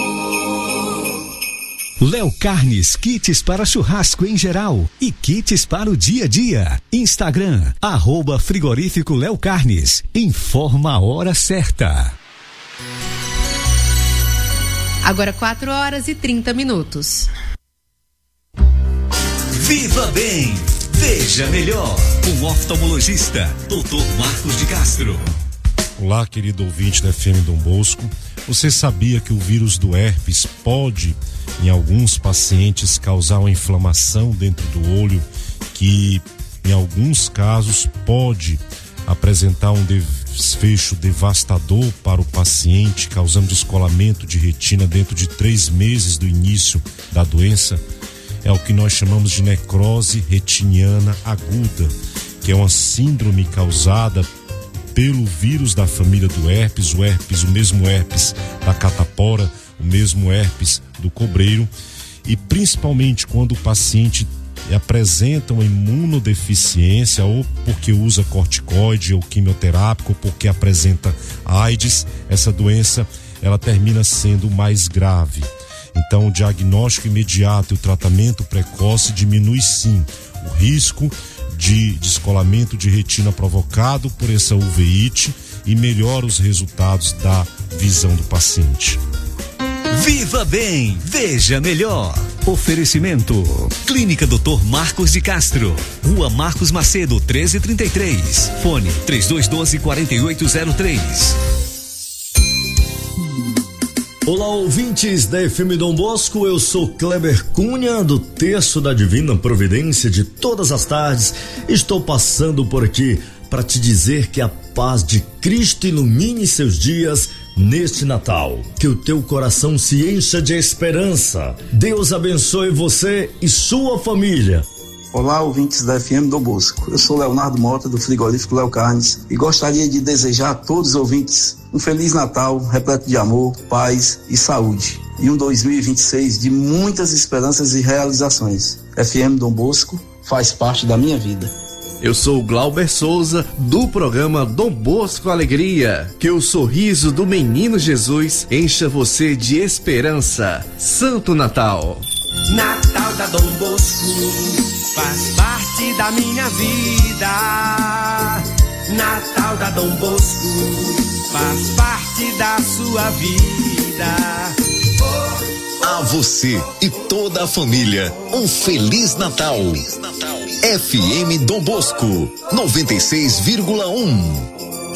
Léo Carnes, kits para churrasco em geral e kits para o dia a dia. Instagram, arroba frigorífico Léo Carnes. Informa a hora certa. Agora quatro horas e trinta minutos. Viva bem! Veja melhor, com o oftalmologista, doutor Marcos de Castro. Olá, querido ouvinte da F M Dom Bosco. Você sabia que o vírus do herpes pode, em alguns pacientes, causar uma inflamação dentro do olho, que em alguns casos pode apresentar um desfecho devastador para o paciente, causando descolamento de retina dentro de três meses do início da doença? É o que nós chamamos de necrose retiniana aguda, que é uma síndrome causada pelo vírus da família do herpes, o herpes, o mesmo herpes da catapora, o mesmo herpes do cobreiro, e principalmente quando o paciente apresenta uma imunodeficiência, ou porque usa corticoide ou quimioterápico, ou porque apresenta AIDS, essa doença ela termina sendo mais grave. Então, o diagnóstico imediato e o tratamento precoce diminui sim o risco de descolamento de retina provocado por essa uveíte e melhora os resultados da visão do paciente. Viva bem, veja melhor. Oferecimento: Clínica doutor Marcos de Castro, Rua Marcos Macedo, treze trinta e três. Fone trinta e dois doze, quarenta e oito zero três. Olá, ouvintes da F M Dom Bosco, eu sou Kleber Cunha, do Terço da Divina Providência de todas as tardes. Estou passando por aqui para te dizer que a paz de Cristo ilumine seus dias neste Natal. Que o teu coração se encha de esperança. Deus abençoe você e sua família. Olá, ouvintes da F M Dom Bosco. Eu sou Leonardo Mota, do frigorífico Léo Carnes, e gostaria de desejar a todos os ouvintes um Feliz Natal, repleto de amor, paz e saúde. E um dois mil e vinte e seis de muitas esperanças e realizações. F M Dom Bosco faz parte da minha vida. Eu sou o Glauber Souza, do programa Dom Bosco Alegria. Que o sorriso do menino Jesus encha você de esperança. Santo Natal. Natal da Dom Bosco faz parte da minha vida. Natal da Dom Bosco faz parte da sua vida. A você e toda a família, um Feliz Natal. F M Dom Bosco, noventa e seis vírgula um.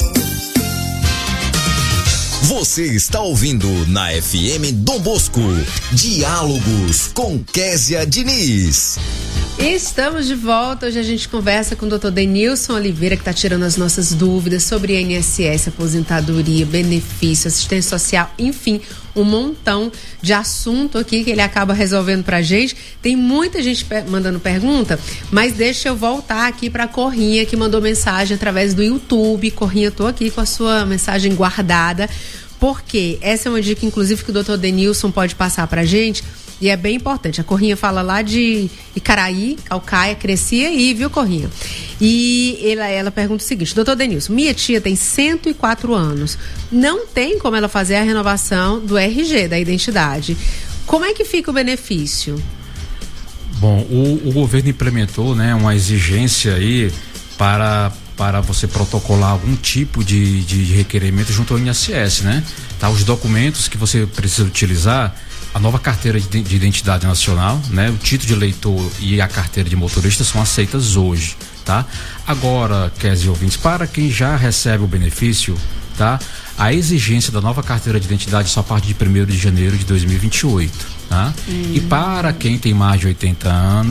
Você está ouvindo na F M Dom Bosco, Diálogos com Késia Diniz. Estamos de volta. Hoje a gente conversa com o doutor Denilson Oliveira, que está tirando as nossas dúvidas sobre I N S S, aposentadoria, benefício, assistência social, enfim, um montão de assunto aqui que ele acaba resolvendo pra gente. Tem muita gente per- mandando pergunta, mas deixa eu voltar aqui pra Corrinha, que mandou mensagem através do YouTube. Corrinha, tô aqui com a sua mensagem guardada, porque essa é uma dica, inclusive, que o doutor Denilson pode passar pra gente. E é bem importante. A Corrinha fala lá de Icaraí, Calcaia, crescia aí, viu, Corrinha? E ela, ela pergunta o seguinte: doutor Denilson, minha tia tem cento e quatro anos. Não tem como ela fazer a renovação do R G, da identidade. Como é que fica o benefício? Bom, o, o governo implementou, né, uma exigência aí para, para você protocolar algum tipo de, de requerimento junto ao I N S S, né? Tá, os documentos que você precisa utilizar: a nova carteira de identidade nacional, né? O título de eleitor e a carteira de motorista são aceitas hoje, tá? Agora, Kézia e ouvintes, para quem já recebe o benefício, tá? A exigência da nova carteira de identidade só a partir de primeiro de janeiro de dois mil e vinte e oito, tá? Hum. E para quem tem mais de oitenta anos,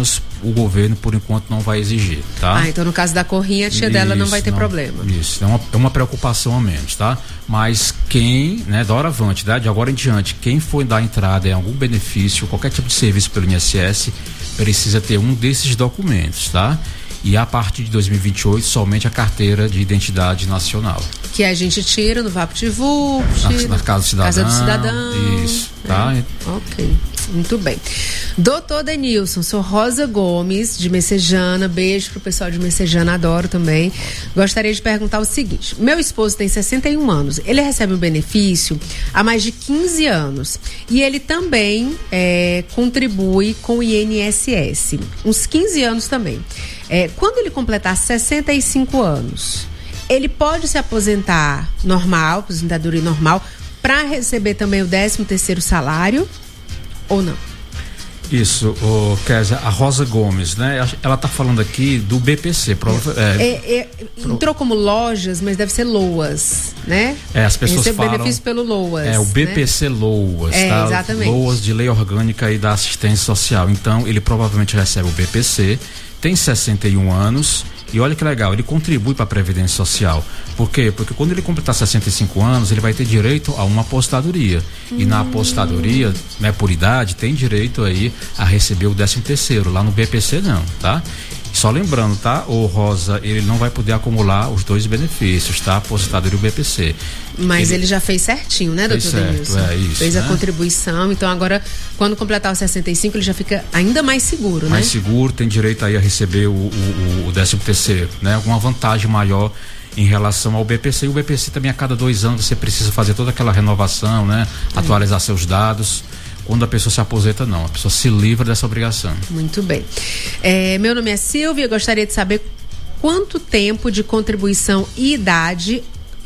o governo, por enquanto, não vai exigir, tá? Ah, então no caso da corrinha, a tia isso, dela não vai ter não, problema. Isso, é uma, é uma preocupação a menos, tá? Mas quem, né, doravante, tá? De agora em diante, quem for dar entrada em algum benefício, qualquer tipo de serviço pelo I N S S, precisa ter um desses documentos, tá? E a partir de dois mil e vinte e oito, somente a carteira de identidade nacional. Que a gente tira no VaptVupt, na, na Casa do Cidadão. Casa do Cidadão. Isso, tá? É. Ok, muito bem. Doutor Denilson, sou Rosa Gomes, de Messejana. Beijo pro pessoal de Messejana, adoro também. Gostaria de perguntar o seguinte: meu esposo tem sessenta e um anos, ele recebe um benefício há mais de quinze anos e ele também é, contribui com o I N S S, uns quinze anos também. É, quando ele completar sessenta e cinco anos, ele pode se aposentar normal, aposentadoria normal, para receber também o décimo terceiro salário ou não? Isso, o Kézia, a Rosa Gomes, né? Ela tá falando aqui do B P C. Prova, é, é, é, entrou como lojas, mas deve ser LOAS, né? É, as pessoas Recebe falam... benefício pelo LOAS. É, o B P C, né? LOAS, é, tá? Exatamente. LOAS de Lei Orgânica e da Assistência Social. Então, ele provavelmente recebe o B P C, tem sessenta e um anos e olha que legal, ele contribui para a Previdência Social. Por quê? Porque quando ele completar sessenta e cinco anos, ele vai ter direito a uma apostadoria. Hum. E na apostadoria, né, por idade, tem direito aí a receber o décimo terceiro. Lá no B P C não, tá? Só lembrando, tá? O Rosa, ele não vai poder acumular os dois benefícios, tá? A aposentadoria e o B P C. Mas ele, ele já fez certinho, né, doutor Denilson? É isso, fez né? a contribuição, então agora, quando completar os sessenta e cinco, ele já fica ainda mais seguro, mais né? Mais seguro, tem direito aí a receber o, o, o décimo terceiro, né? Alguma vantagem maior em relação ao B P C. E o B P C também, a cada dois anos, você precisa fazer toda aquela renovação, né? Atualizar é. seus dados. Quando a pessoa se aposenta, não. A pessoa se livra dessa obrigação. Muito bem. É, meu nome é Silvia, gostaria de saber quanto tempo de contribuição e idade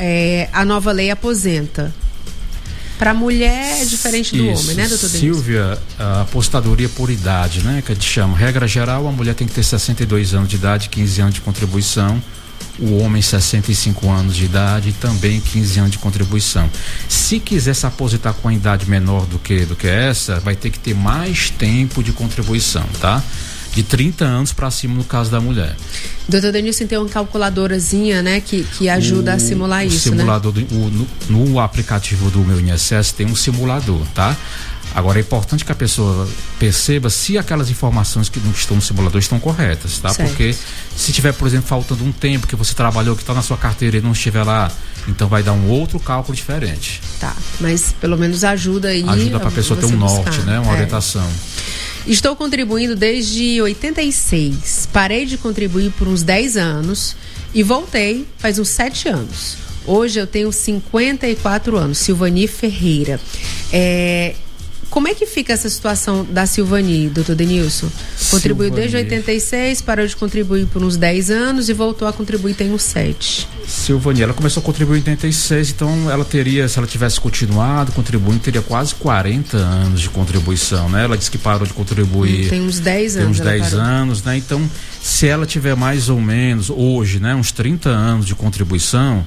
é, a nova lei aposenta. Para a mulher é diferente do Isso, homem, né, doutor Denilson? Silvia, a apostadoria por idade, né? Que a gente chama. Regra geral, a mulher tem que ter sessenta e dois anos de idade, quinze anos de contribuição. O homem sessenta e cinco anos de idade e também quinze anos de contribuição. Se quiser se aposentar com a idade menor do que, do que essa, vai ter que ter mais tempo de contribuição, tá? De trinta anos para cima no caso da mulher. Doutor Denilson, tem uma calculadorazinha, né, que, que ajuda o, a simular o isso, simulador né? Do, o, no, no aplicativo do meu I N S S tem um simulador, tá? Agora é importante que a pessoa perceba se aquelas informações que não estão no simulador estão corretas, tá? Certo. Porque se tiver, por exemplo, faltando um tempo que você trabalhou, que está na sua carteira e não estiver lá, então vai dar um outro cálculo diferente. Tá, mas pelo menos ajuda aí. Ajuda para a pessoa ter um buscar, norte, né? Uma é. orientação. Estou contribuindo desde oitenta e seis. Parei de contribuir por uns dez anos e voltei faz uns sete anos. Hoje eu tenho cinquenta e quatro anos. Silvani Ferreira. É... Como é que fica essa situação da Silvani, doutor Denilson? Contribuiu desde oitenta e seis, parou de contribuir por uns dez anos e voltou a contribuir tem uns sete. Silvani, ela começou a contribuir em oitenta e seis, então ela teria, se ela tivesse continuado contribuindo, teria quase quarenta anos de contribuição, né? Ela disse que parou de contribuir. Hum, tem uns dez anos. Tem uns dez anos, né? Então, se ela tiver mais ou menos, hoje, né? Uns trinta anos de contribuição,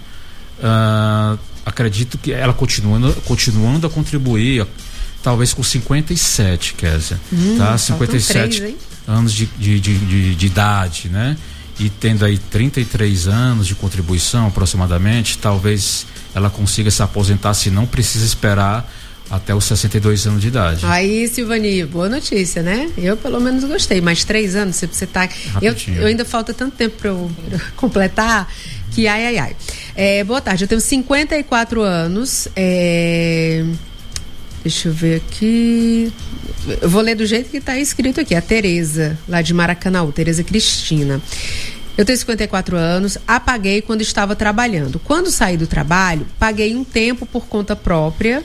uh, acredito que ela continuando, continuando a contribuir, talvez com cinquenta e sete, Kézia, hum, tá? cinquenta e sete três, anos de, de, de, de, de idade, né? E tendo aí trinta e três anos de contribuição aproximadamente, talvez ela consiga se aposentar, se não precisa esperar até os sessenta e dois anos de idade. Aí, Silvani, boa notícia, né? Eu pelo menos gostei, mas três anos, você, você tá... Eu, eu ainda falta tanto tempo para eu, eu completar que ai, ai, ai. É, boa tarde, eu tenho cinquenta e quatro anos, é... Deixa eu ver aqui. Eu vou ler do jeito que está escrito aqui. A Tereza, lá de Maracanã, Tereza Cristina. Eu tenho cinquenta e quatro anos, apaguei quando estava trabalhando. Quando saí do trabalho, paguei um tempo por conta própria.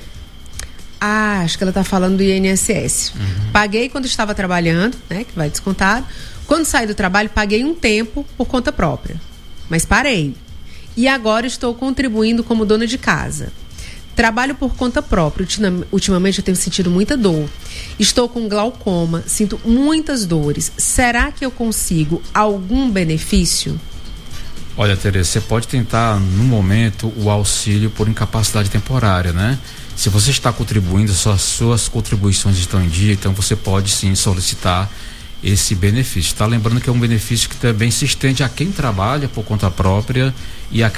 Ah, acho que ela está falando do I N S S. Uhum. Paguei quando estava trabalhando, né? Que vai descontado. Quando saí do trabalho, paguei um tempo por conta própria. Mas parei. E agora estou contribuindo como dona de casa. Trabalho por conta própria. Ultimamente eu tenho sentido muita dor. Estou com glaucoma, sinto muitas dores. Será que eu consigo algum benefício? Olha, Tereza, você pode tentar, no momento, o auxílio por incapacidade temporária, né? Se você está contribuindo, suas, suas contribuições estão em dia, então você pode sim solicitar esse benefício. Tá lembrando que é um benefício que também se estende a quem trabalha por conta própria e a